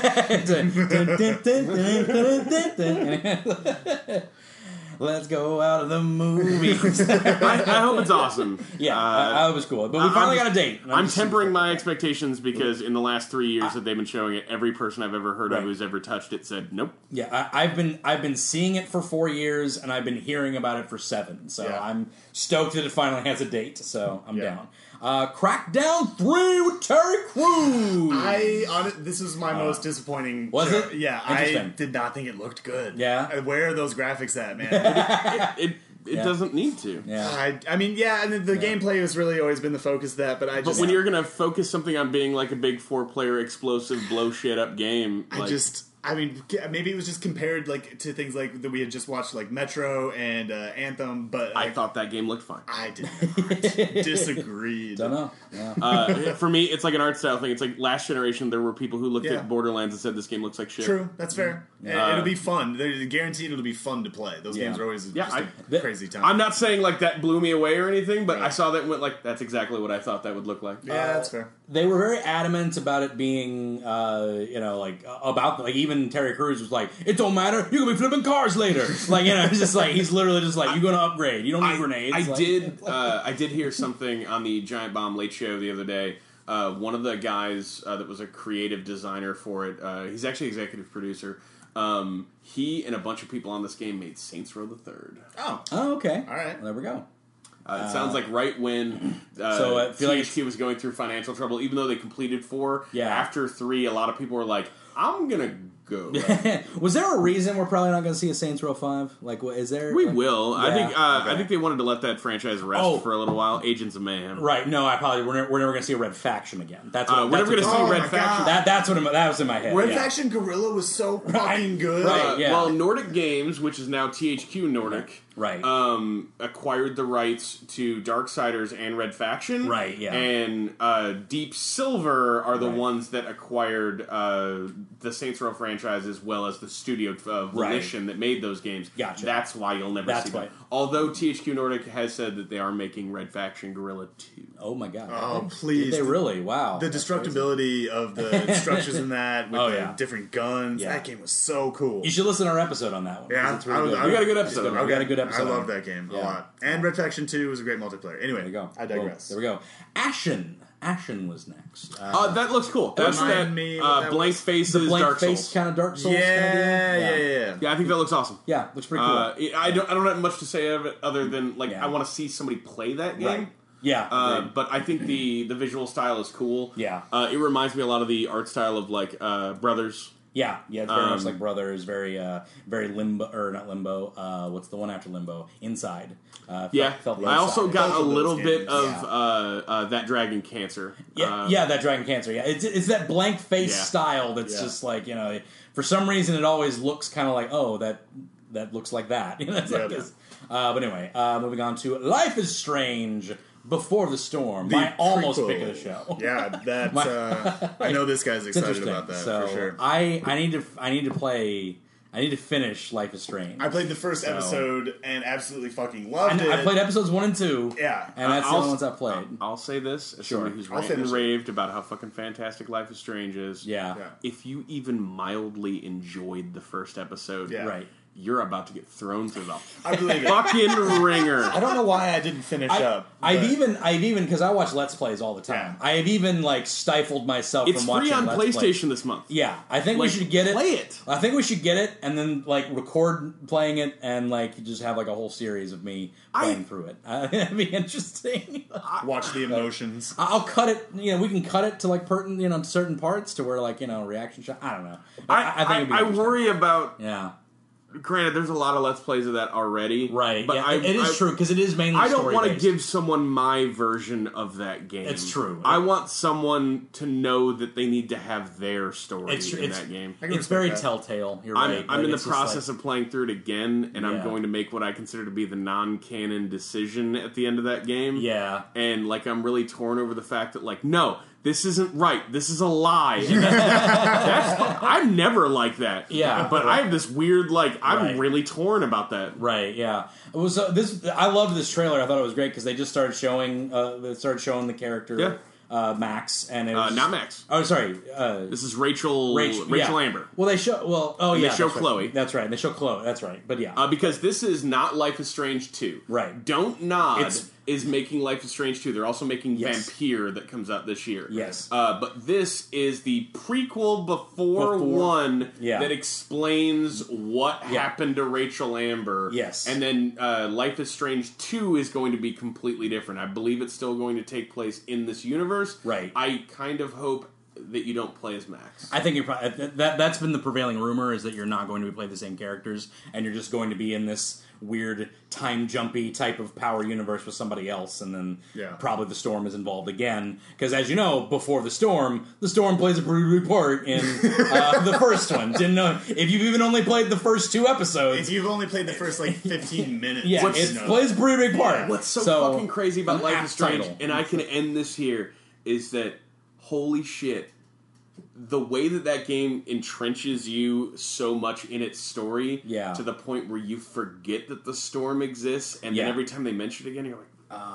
let's go out of the movies. I, I hope it's awesome. Yeah, Uh, I, I hope it's cool. But we I'm finally just- got a date. and I'm just- tempering my expectations because in the last three years that they've been showing it, every person I've ever heard Right. of who's ever touched it said, nope. Yeah, I, I've been I've been seeing it for four years, and I've been hearing about it for seven. So Yeah. I'm stoked that it finally has a date. So I'm Yeah. down. Uh, Crackdown three with Terry Crews. I on it, this was my most disappointing. was show. it? Yeah, I Interesting. did not think it looked good. Yeah? Uh, where are those graphics at, man? It it, it Yeah. doesn't need to. yeah. I, I mean, yeah, and the, the gameplay has really always been the focus of that, but I But just, when you're going to focus something on being like a big four-player explosive blow shit up game, I like, just, I mean, maybe it was just compared like to things like that we had just watched, like Metro and uh, Anthem, but I like, thought that game looked fine. I did not. Disagreed. Don't know. Yeah. Uh, for me, it's like an art style thing. It's like last generation, there were people who looked Yeah. at Borderlands and said this game looks like shit. True, that's fair. And Uh, it'll be fun. They're guaranteed it'll be fun to play. Those Yeah. games are always Yeah, just I- a crazy time. I'm not saying like that blew me away or anything, but Right. I saw that and went like, that's exactly what I thought that would look like. yeah, Uh, that's fair. They were very adamant about it being, uh, you know, like about like even Terry Crews was like, it don't matter, you're gonna be flipping cars later. Like, you know, it's just like he's literally just like, you're gonna upgrade. You don't need I, grenades. I Like- did. Uh, I did hear something on the Giant Bomb Late Show the other day. Uh, one of the guys uh, that was a creative designer for it. Uh, he's actually executive producer. Um, he and a bunch of people on this game made Saints Row the Third. Oh, Oh, okay. all right. Well, there we go. Uh, it sounds like right when uh, So I feel like T H Q was going through financial trouble, even though they completed four. Yeah. After three, a lot of people were like, "I'm gonna go." Was there a reason we're probably not going to see a Saints Row five? Like, what is there? We like- will. I Yeah, think. Uh, okay. I think they wanted to let that franchise rest Oh. for a little while. Agents of Mayhem. Right? No, I probably we're, never- we're never going to see a Red Faction again. That's what, Uh, we're that's never going to what- see Oh Red my Faction. God. That that's what in my- that was in my head. Red yeah. Faction Gorilla was so fucking good. Right. Uh, yeah. Well, Nordic Games, which is now T H Q Nordic, Right. um, acquired the rights to Darksiders and Red Faction. Right, yeah. And uh, Deep Silver are the Right. ones that acquired uh, the Saints Row franchise as well as the studio uh, Volition that made those games. Gotcha. That's why you'll never That's see them. why. Although T H Q Nordic has said that they are making Red Faction Gorilla two. Oh my god. Oh, Did please. they really? Wow. The That's destructibility of the structures in that with Oh, the yeah. different guns. Yeah. That game was so cool. crazy. You should listen to our episode on that one. 'cause Yeah, it's really I was- good. I We got a good episode. We on got that. a good episode. I on love it. that game Yeah. a lot. And Red Faction two was a great multiplayer. Anyway, There you go. I digress. Boom. There we go. Ashen. Ashen was next. Uh, Uh, that looks cool. That's Remind that, me what uh, that blank was. faces the blank Dark face Souls. kind of Dark Souls. Yeah, kind of yeah, deal? yeah, yeah. Yeah, I think that looks awesome. Yeah, looks pretty cool. Uh, I don't. I don't have much to say of it other than like Yeah. I want to see somebody play that game. Right. Yeah. Uh, agreed. but I think the the visual style is cool. Yeah. Uh, it reminds me a lot of the art style of like uh, Brothers. Yeah, yeah, it's very much Um, like Brothers, very, uh, very Limbo, or not Limbo. Uh, what's the one after Limbo? Inside. Uh, felt, Yeah, felt the I also Inside. got Both a of those little bit games. of Yeah. uh, uh, that Dragon Cancer. Yeah, Uh, yeah, that Dragon Cancer. Yeah, it's it's that blank face Yeah. style that's Yeah. just like, you know, for some reason it always looks kind of like, oh, that that looks like that. You know, it's like Yeah. this. Uh, but anyway, uh, moving on to Life is Strange. Before the Storm, The my almost prequel. pick of the show. Yeah, that My- uh, I know this guy's It's excited interesting. about that so for sure. I I need to I need to play I need to finish Life is Strange. I played the first So- episode and absolutely fucking loved I, it. I played episodes one and two. Yeah. and that's the I'll- only ones I played. I'll say this as Sure. somebody who's I'll ranted and finish it. raved about how fucking fantastic Life is Strange is. Yeah. Yeah. If you even mildly enjoyed the first episode, Yeah. Right. you're about to get thrown through the I believe it. fucking ringer. I don't know why I didn't finish I, up. I've but- even, I've even, because I watch Let's Plays all the time. Yeah. I have even like stifled myself It's from watching. free on Let's PlayStation Plays. this month. Yeah, I think Like, we should get it. play it. I think we should get it and then like record playing it and like just have like a whole series of me playing I- through it. Uh, that'd be interesting. watch the emotions. I'll cut it. You know, we can cut it to like pertinent, you know, certain parts to where like you know reaction shot. I don't know. I, I, it'd be I, interesting. worry about. Yeah. Granted, there's a lot of Let's Plays of that already. Right. But yeah, I, it- it is I, true because it is mainly. I don't want to story-based. give someone my version of that game. It's true. I want someone to know that they need to have their story It's, in it's, that game. I can it's very respect that. telltale. You're I'm, right. I'm Like, in the it's just process like- of playing through it again, and I'm Yeah. going to make what I consider to be the non-canon decision at the end of that game. Yeah. And, like, I'm really torn over the fact that, like, no, this isn't right. This is a lie. And that's, that's, I'm never like that. Yeah. but I have this weird like I'm Right. really torn about that. Right, yeah. It was uh, this. I loved this trailer. I thought it was great because they just started showing. Uh, they started showing the character Yeah. uh, Max, and it Uh, was not Max. Oh, sorry. Uh, This is Rachel Rachel, Rachel yeah. Amber. Well, they show. Well, oh And yeah, they show that's Chloe. Right. That's right. They show Chloe. That's right. But yeah, Uh, because this is not Life is Strange two. Right. Don't Nod It's- is making Life is Strange two. They're also making Yes. Vampire that comes out this year. Yes. Uh, but this is the prequel before, Before- one Yeah. that explains what Yeah. happened to Rachel Amber. Yes. And then uh, Life is Strange two is going to be completely different. I believe it's still going to take place in this universe. Right. I kind of hope that you don't play as Max. I think you're probably, that that's been the prevailing rumor is that you're not going to be playing the same characters and you're just going to be in this weird time jumpy type of power universe with somebody else, and then Yeah. probably the Storm is involved again because, as you know, before the Storm, the Storm plays a pretty big part in uh, the first one. Didn't know if you've even only played the first two episodes. If you've only played the first like fifteen minutes, Yeah, you it know. plays a pretty big part. Yeah. What's so, fucking crazy about an Life app is Strange, title. and I can end this here, is that holy shit, the way that that game entrenches you so much in its story, Yeah. to the point where you forget that the Storm exists, and then Yeah. every time they mention it again, you're like,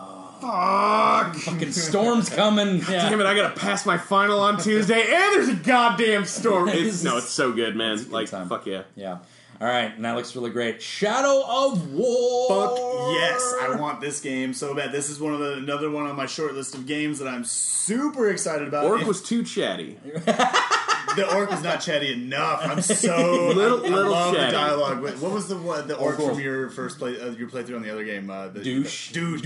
Fuck! Fucking Storm's coming. Yeah. damn it, I gotta pass my final on Tuesday, and there's a goddamn storm. It's, no, it's so good, man. good Like, time. fuck yeah. Yeah. All right, and that looks really great. Shadow of War. Fuck yes, I want this game so bad. This is one of the another one on my short list of games that I'm super excited about. Orc If- was too chatty. the orc is not chatty enough. I'm so Little- I, I little love chatty. the dialogue. What what was the what, the orc Orc. from your first play uh, your playthrough on the other game? Uh, the, Douche. douche,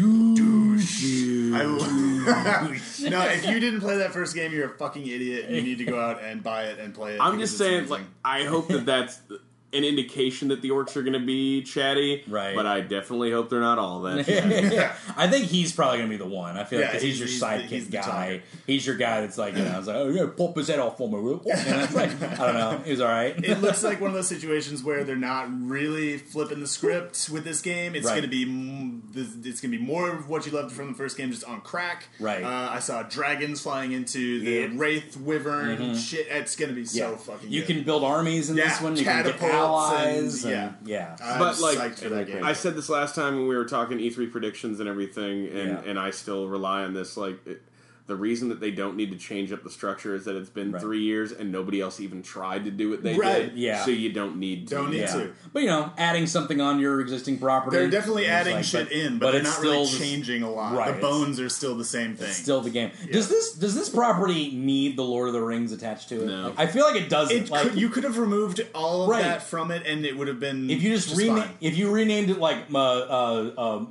douche. I lo- no, if you didn't play that first game, you're a fucking idiot. You need to go out and buy it and play it. I'm because just it's saying, amazing. like, I hope that that's an indication that the orcs are going to be chatty. Right. But I definitely hope they're not all that chatty. yeah. I think he's probably going to be the one. I feel like Yeah, 'cause he's, he's- your he's sidekick the- he's the guy. talker. He's your guy that's like, you know, it's like, oh, yeah, pop his head off for me. And it's like, I don't know. He was all right. It looks like one of those situations where they're not really flipping the script with this game. It's Right. going to be m- this- it's going to be more of what you loved from the first game, just on crack. Right. Uh, I saw dragons flying into the Yeah. wraith wyvern shit. It's going to be so Yeah. fucking. You good. can build armies in Yeah, this one. You can get catapults allies. and- And, yeah. I'm But, like, psyched for that game. I said this last time when we were talking E three predictions and everything, and, Yeah. and I still rely on this. Like, it, the reason that they don't need to change up the structure is that it's been Right. three years and nobody else even tried to do what they Right. did. Yeah. So you don't need to. Don't need Yeah. to. But, you know, adding something on your existing property. They're definitely is adding like- shit but- in, but, but they're it's not really still- changing a lot. Right, The it's- bones are still the same thing. Still the game. Does this does this property need the Lord of the Rings attached to it? No. I feel like it doesn't. It like could, you could have removed all of Right. that from it, and it would have been if you just, rename fine. if you renamed it like uh, uh, uh,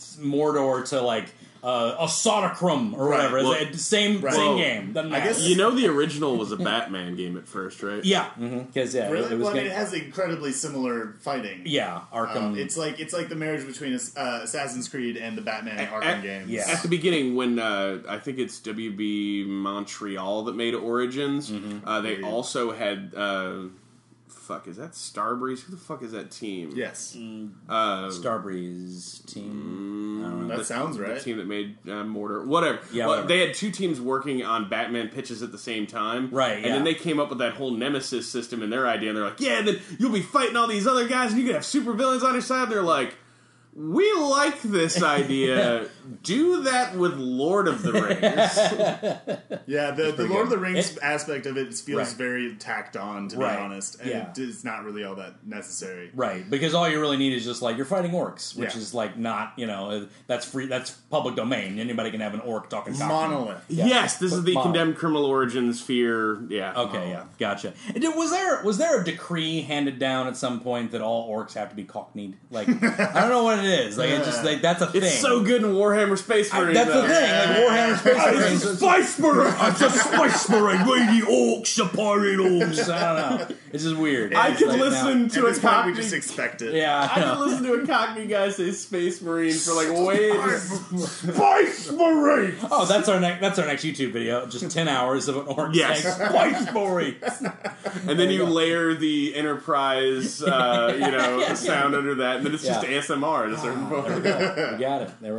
Mordor to like uh, a Sodacrum or Right. whatever, Well, it's the same right. same Well, game. Doesn't I matter. guess- You know, the original was a Batman game at first, right? yeah, because yeah, Really? it, it was well, I mean, gonna- it has incredibly similar fighting. yeah Arkham. Um, it's like it's like the marriage between uh, Assassin's Creed and the Batman Arkham at- games. yeah. At the beginning, when uh, I think it's W B Montreal that made Origins, Mm-hmm. uh, they Maybe. also had. Uh, fuck, is that Starbreeze? Who the fuck is that team? Yes, Uh, Starbreeze team. I don't know. that sounds the right. team that made uh, Mortar, whatever. Yeah, Well, whatever. They had two teams working on Batman pitches at the same time, Right, And yeah. then they came up with that whole Nemesis system in their idea, and they're like, "Yeah, then you'll be fighting all these other guys, and you can have super villains on your side." And they're like, "We like this idea. Do that with Lord of the Rings." Yeah, the, the pretty Lord of good. the Rings It- aspect of it feels Right. very tacked on, to Right. be honest, and Yeah. it, it's not really all that necessary. Right, because all you really need is just like you're fighting orcs, which Yeah. is like not you know that's free, that's public domain. Anybody can have an orc talking. cockney. Monolith. Yeah. Yes, this is the Model. condemned criminal origins fear. Yeah. Okay, yeah, gotcha. And did- Was there was there a decree handed down at some point that all orcs have to be cockneyed? Like I don't know what it is. Like it's just like that's a thing. It's so good in Warhammer Space I- Marine. that's the though. thing. Like Warhammer Space Marines. it's- Spice Marine. It's a spice marine. We the orcs, the pirate orcs. I don't know. It's just weird. I It's could like, listen At to a this point, we Cockney. just expect it. Yeah, I I know. could listen to a Cockney guy say Space Marine for like way. Spice Marine. Oh, that's our next. That's our next YouTube video. Just ten hours of an orc Yes. saying spice marines. And then you layer the Enterprise, uh, you know, Yeah. sound under that, and then it's just Yeah. A S M R at a certain point. There we go. We got it. There we go.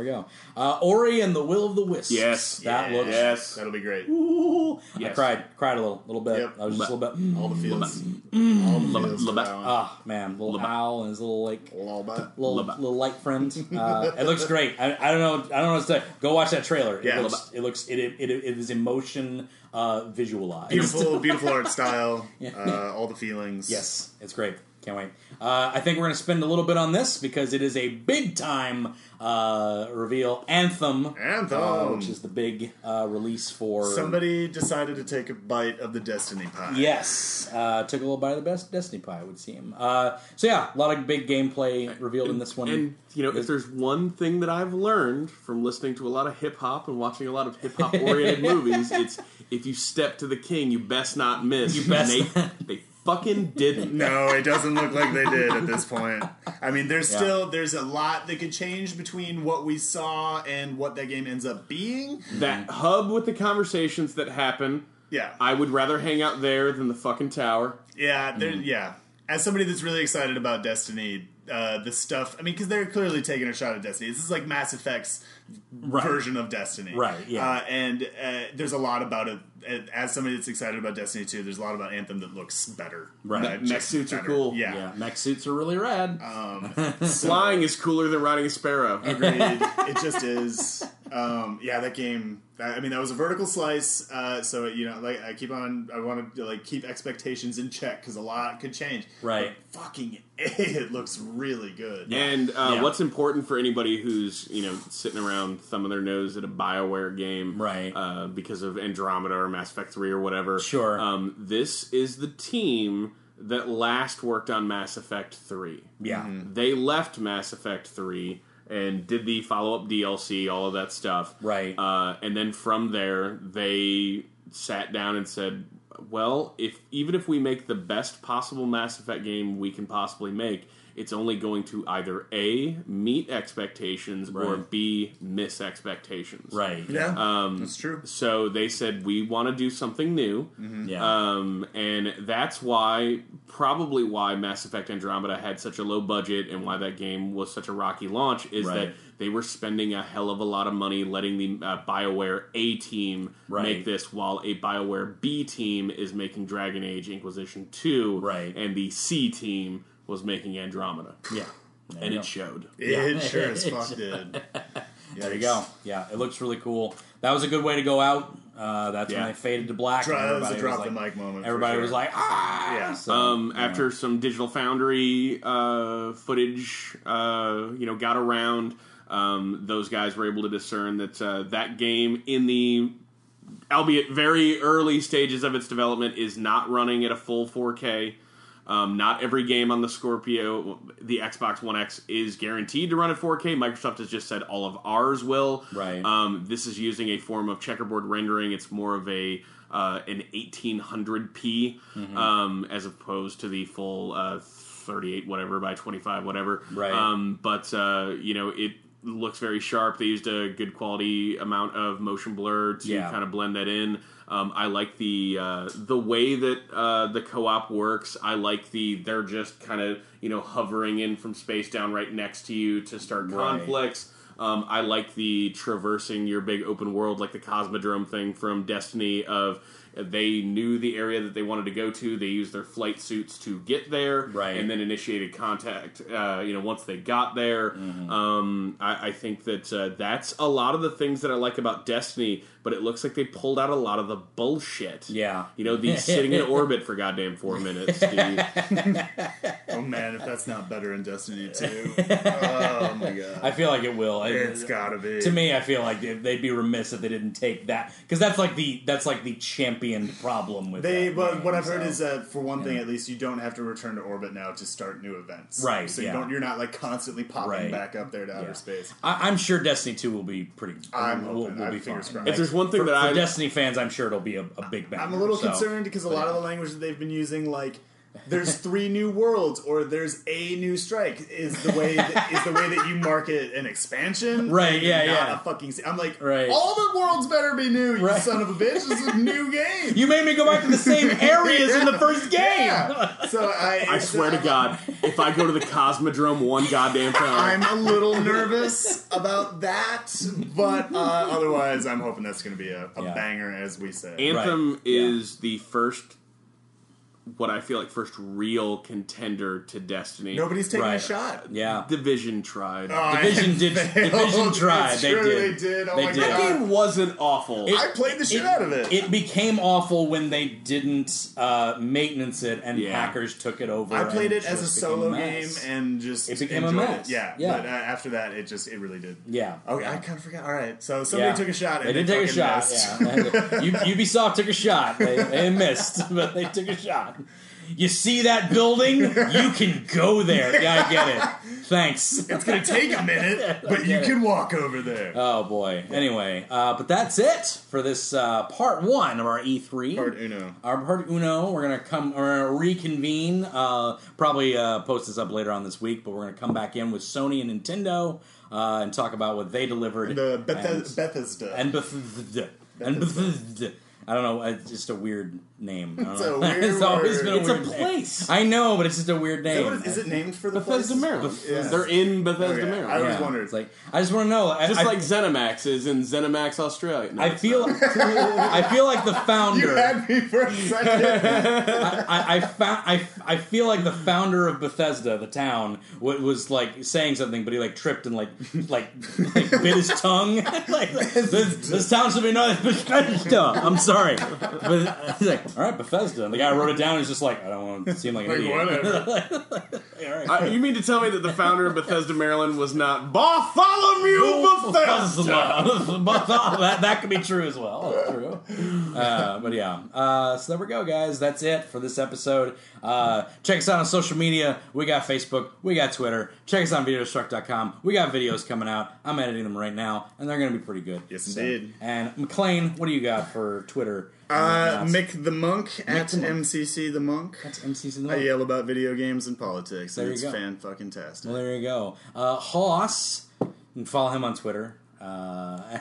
Uh, Ori and the Will of the Wisps. Yes. That Yeah. looks... Yes. That'll be great. Ooh. Yes. I cried. Cried a little, little bit. Yep. I was just a little bit... All the feels. All the Love it, feels. love for it. that one. Ah, man. Little Little bit. owl and his little, like... A little bit. Little, Little bit. little light friend. Uh, it looks great. I, I don't know. I don't know what to say. Go watch that trailer. It Yeah. looks. It looks. It it, it, it is emotion uh, visualized. Beautiful, beautiful art style. Uh, all the feelings. Yes, it's great. Can't wait. Uh, I think we're going to spend a little bit on this because it is a big time uh, reveal. Anthem, Anthem. uh, which is the big uh, release for Somebody decided to take a bite of the Destiny pie. Yes, uh, took a little bite of the best Destiny pie, it would seem. Uh, so yeah, a lot of big gameplay revealed in this one. And, you know, if there's one thing that I've learned from listening to a lot of hip-hop and watching a lot of hip-hop-oriented movies, it's if you step to the king, you best not miss. You best And they, they fucking didn't. No, it doesn't look like they did at this point. I mean, there's Yeah. still there's a lot that could change between what we saw and what that game ends up being. That hub with the conversations that happen, Yeah, I would rather hang out there than the fucking tower. yeah, there, yeah. As somebody that's really excited about Destiny, uh, the stuff. I mean, because they're clearly taking a shot at Destiny. This is like Mass Effect's Right. version of Destiny, Right, yeah. Uh, and uh, there's a lot about it. As somebody that's excited about Destiny two, there's a lot about Anthem that looks better. Right. Uh, Mech just suits are better. cool. Yeah. yeah, mech suits are really rad. Um, Flying is cooler than riding a sparrow. Agreed. It just is. Um, yeah, that game. I mean, that was a vertical slice. Uh, so you know, like I keep on. I want to like keep expectations in check because a lot could change. Right. But fucking, it looks really good. And uh, Yeah. what's important for anybody who's, you know, sitting around thumbing their nose at a BioWare game, Right. uh, because of Andromeda or Mass Effect three or whatever. Sure. Um, this is the team that last worked on Mass Effect three. yeah. They left Mass Effect three and did the follow-up D L C, all of that stuff. Right. Uh, and then from there, they sat down and said, well, if even if we make the best possible Mass Effect game we can possibly make, it's only going to either A, meet expectations, or Right. B, miss expectations. Right. Yeah, Um, that's true. So they said, we want to do something new. Yeah. Um, and that's why, probably why Mass Effect Andromeda had such a low budget and why that game was such a rocky launch is Right. that they were spending a hell of a lot of money letting the uh, BioWare A team Right. make this while a BioWare B team is making Dragon Age Inquisition two. Right. And the C team was making Andromeda. yeah. There And you it go. showed. It sure as fuck did. There you go. Yeah, it looks really cool. That was a good way to go out. Uh, that's Yeah. when they faded to black. Try- that was a Everybody drop like, the mic moment. for Everybody sure. was like, ah! Yeah. So, Um, yeah. after some Digital Foundry uh, footage, uh, you know, got around, um, those guys were able to discern that uh, that game, in the albeit very early stages of its development, is not running at a full four K. Um, not every game on the Scorpio, the Xbox One X, is guaranteed to run at four K. Microsoft has just said all of ours will. Right. Um, this is using a form of checkerboard rendering. It's more of a uh, an eighteen hundred p Mm-hmm. um, as opposed to the full uh, thirty-eight whatever by twenty-five whatever. Right. Um, but uh, you know, it looks very sharp. They used a good quality amount of motion blur to Yeah. kind of blend that in. Um, I like the uh, the way that uh, the co-op works. I like the they're just kind of, you know, hovering in from space down right next to you to start Right. conflicts. Um, I like the traversing your big open world, like the Cosmodrome thing from Destiny. Of they knew the area that they wanted to go to. They used their flight suits to get there, Right. and then initiated contact. Uh, you know, once they got there, Mm-hmm. um, I, I think that uh, that's a lot of the things that I like about Destiny. But it looks like they pulled out a lot of the bullshit. Yeah. You know, the sitting in orbit for goddamn four minutes. The, Oh man, if that's not better in Destiny two. Oh my god. I feel like it will. It's gotta be. To me, I feel like they- they'd be remiss if they didn't take that, because that's like the that's like the championed problem with They, that but game, what I've heard so. is that for one thing, at least, you don't have to return to orbit now to start new events. Right, So you yeah. don't. You're not like constantly popping Right. back up there to outer Yeah. space. I, I'm sure Destiny two will be pretty. I'm will, hoping. will I be have fingers fine. crossed. if there's one thing for, that for I Destiny fans, I'm sure it'll be a, a big bang. I'm a little so. concerned because a but lot of yeah. the language that they've been using, like there's three new worlds or there's a new strike is the way that, is the way that you market an expansion. Right, yeah, not yeah. A fucking, I'm like, right. all the worlds better be new, you right. son of a bitch. This is a new game. You made me go back to the same areas yeah. in the first game. Yeah. So I, I swear to God, if I go to the Cosmodrome one goddamn time, I'm a little nervous about that, but uh, otherwise, I'm hoping that's going to be a, a yeah. banger, as we say. Anthem right. is yeah. the first, what I feel like first real contender to Destiny. Nobody's taking right. a shot. Yeah, Division tried. Oh, Division did. Division tried. It's They true, did. They did. Oh they my did. That God. game wasn't awful. It, I played the shit it, out of it. It became awful when they didn't uh, maintenance it, and Yeah. hackers took it over. I played and it as a just solo became a game mess. and just It became a enjoyed mess. It. Yeah, Yeah. But uh, after that, it just it really did. Yeah. Okay, yeah. I kind of forgot. All right, so somebody Yeah. took a shot. And They did take a fucking shot. missed. Yeah, U- Ubisoft took a shot. They, they missed, but they took a shot. You see that building? You can go there. Yeah, I get it. Thanks. It's gonna take a minute, but you get it. can walk over there. Oh boy. Anyway, uh, but that's it for this uh, part one of our E three. Part uno. Our part uno. We're gonna come. We're gonna reconvene. Uh, probably uh, post this up later on this week, but we're gonna come back in with Sony and Nintendo uh, and talk about what they delivered. The Bethes- and, Bethesda. and Bethesda. And Bethesda. I don't know. It's just a weird name. I don't It's know. a weird It's always word. been a It's a weird name. place. I know, but it's just a weird Is, name. that what it- is it named for the Bethesda, place? Maryland. Yeah. They're in Bethesda, Okay. Maryland. I always Yeah, wondered. It's like I just want to know. I, Just I, like ZeniMax is in ZeniMax Australia. No, I it's feel. not. I feel like the You founder. had me for a second. I, I, I, found, I, I feel like the founder of Bethesda, the town, w- was like saying something, but he like tripped and like like, like bit his tongue. like this, this town should be known as Bethesda. I'm sorry, but he's like, all right, Bethesda. And the guy wrote it down. And he's just like, I don't want to seem like an Like, idiot. whatever. All right. I, you mean to tell me that the founder of Bethesda, Maryland was not Bartholomew Bethesda? that, that could be true as well. That's true. Uh, but yeah. Uh, so there we go, guys. That's it for this episode. Uh, check us out on social media. We got Facebook. We got Twitter. Check us out on video destruct dot com. We got videos coming out. I'm editing them right now, and they're going to be pretty good. Yes, So- indeed. And McLean, what do you got for Twitter? Uh, Mick the Monk at the Monk. M C C the Monk. That's M C C. I yell about video games and politics. There and you it's go. fan fucking tastic. Well, there you go. Uh, Hoss, you can follow him on Twitter. Uh,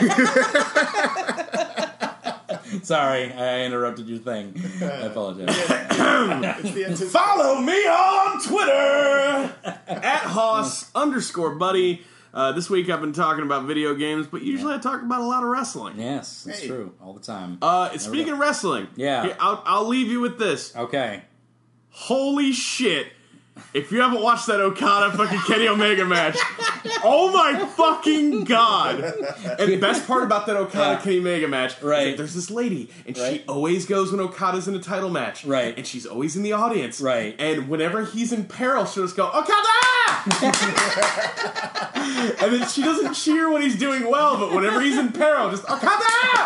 sorry, I interrupted your thing. I apologize. It's the anticipation. Follow me on Twitter at Hoss underscore buddy. Uh, this week I've been talking about video games, but usually I talk about a lot of wrestling. Yes, it's Hey. true. All the time. Uh, speaking of wrestling, Yeah. here, I'll, I'll leave you with this. Okay. Holy shit. If you haven't watched that Okada fucking Kenny Omega match, oh my fucking god! And the best part about that Okada Yeah. Kenny Omega match is Right. that there's this lady, and she Right. always goes when Okada's in a title match. Right. And she's always in the audience. Right. And whenever he's in peril, she'll just go, Okada! And then she doesn't cheer when he's doing well, but whenever he's in peril, just Okada!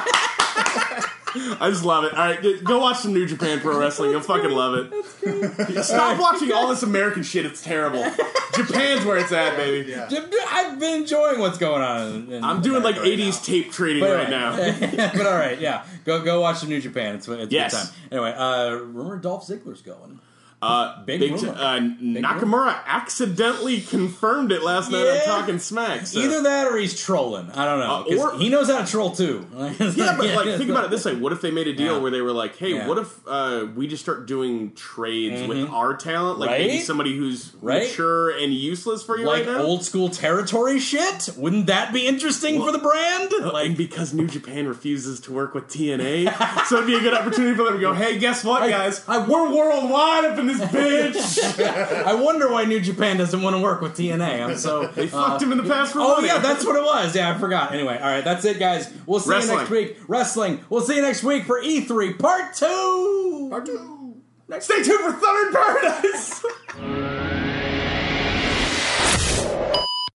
I just love it. All right, g- go watch some New Japan Pro Wrestling. You'll fucking love it. Stop watching all this American shit. It's terrible. Japan's where it's at, baby. Yeah. I've been enjoying what's going on. In, in I'm doing like Right eighties now. tape trading But right now. but all right, yeah. Go go watch the New Japan. It's, it's Yes. a good time. Anyway, uh, rumor Dolph Ziggler's going. Uh, Big big rumor. t- uh, Big Nakamura accidentally confirmed it last night Yeah. on Talking Smack. So. Either that or he's trolling. I don't know. Uh, 'Cause or- he knows how to troll too. Yeah, but like, think about it this way: what if they made a deal Yeah. where they were like, "Hey, Yeah. what if uh, we just start doing trades with our talent, like Right? maybe somebody who's Right? mature and useless for you Like right now?" old school territory shit? Wouldn't that be interesting for the brand? Like, Like, because New Japan refuses to work with T N A, so it'd be a good opportunity for them to go, "Hey, guess what, guys? I- We're worldwide up in this bitch." I wonder why New Japan doesn't want to work with T N A. I'm so They fucked him in the past for Oh money. yeah, that's what it was. Yeah, I forgot. Anyway, all right, that's it, guys. We'll see Wrestling. you next week. Wrestling. We'll see you next week for E three Part Two. Part two. Stay tuned for Thunder in Paradise.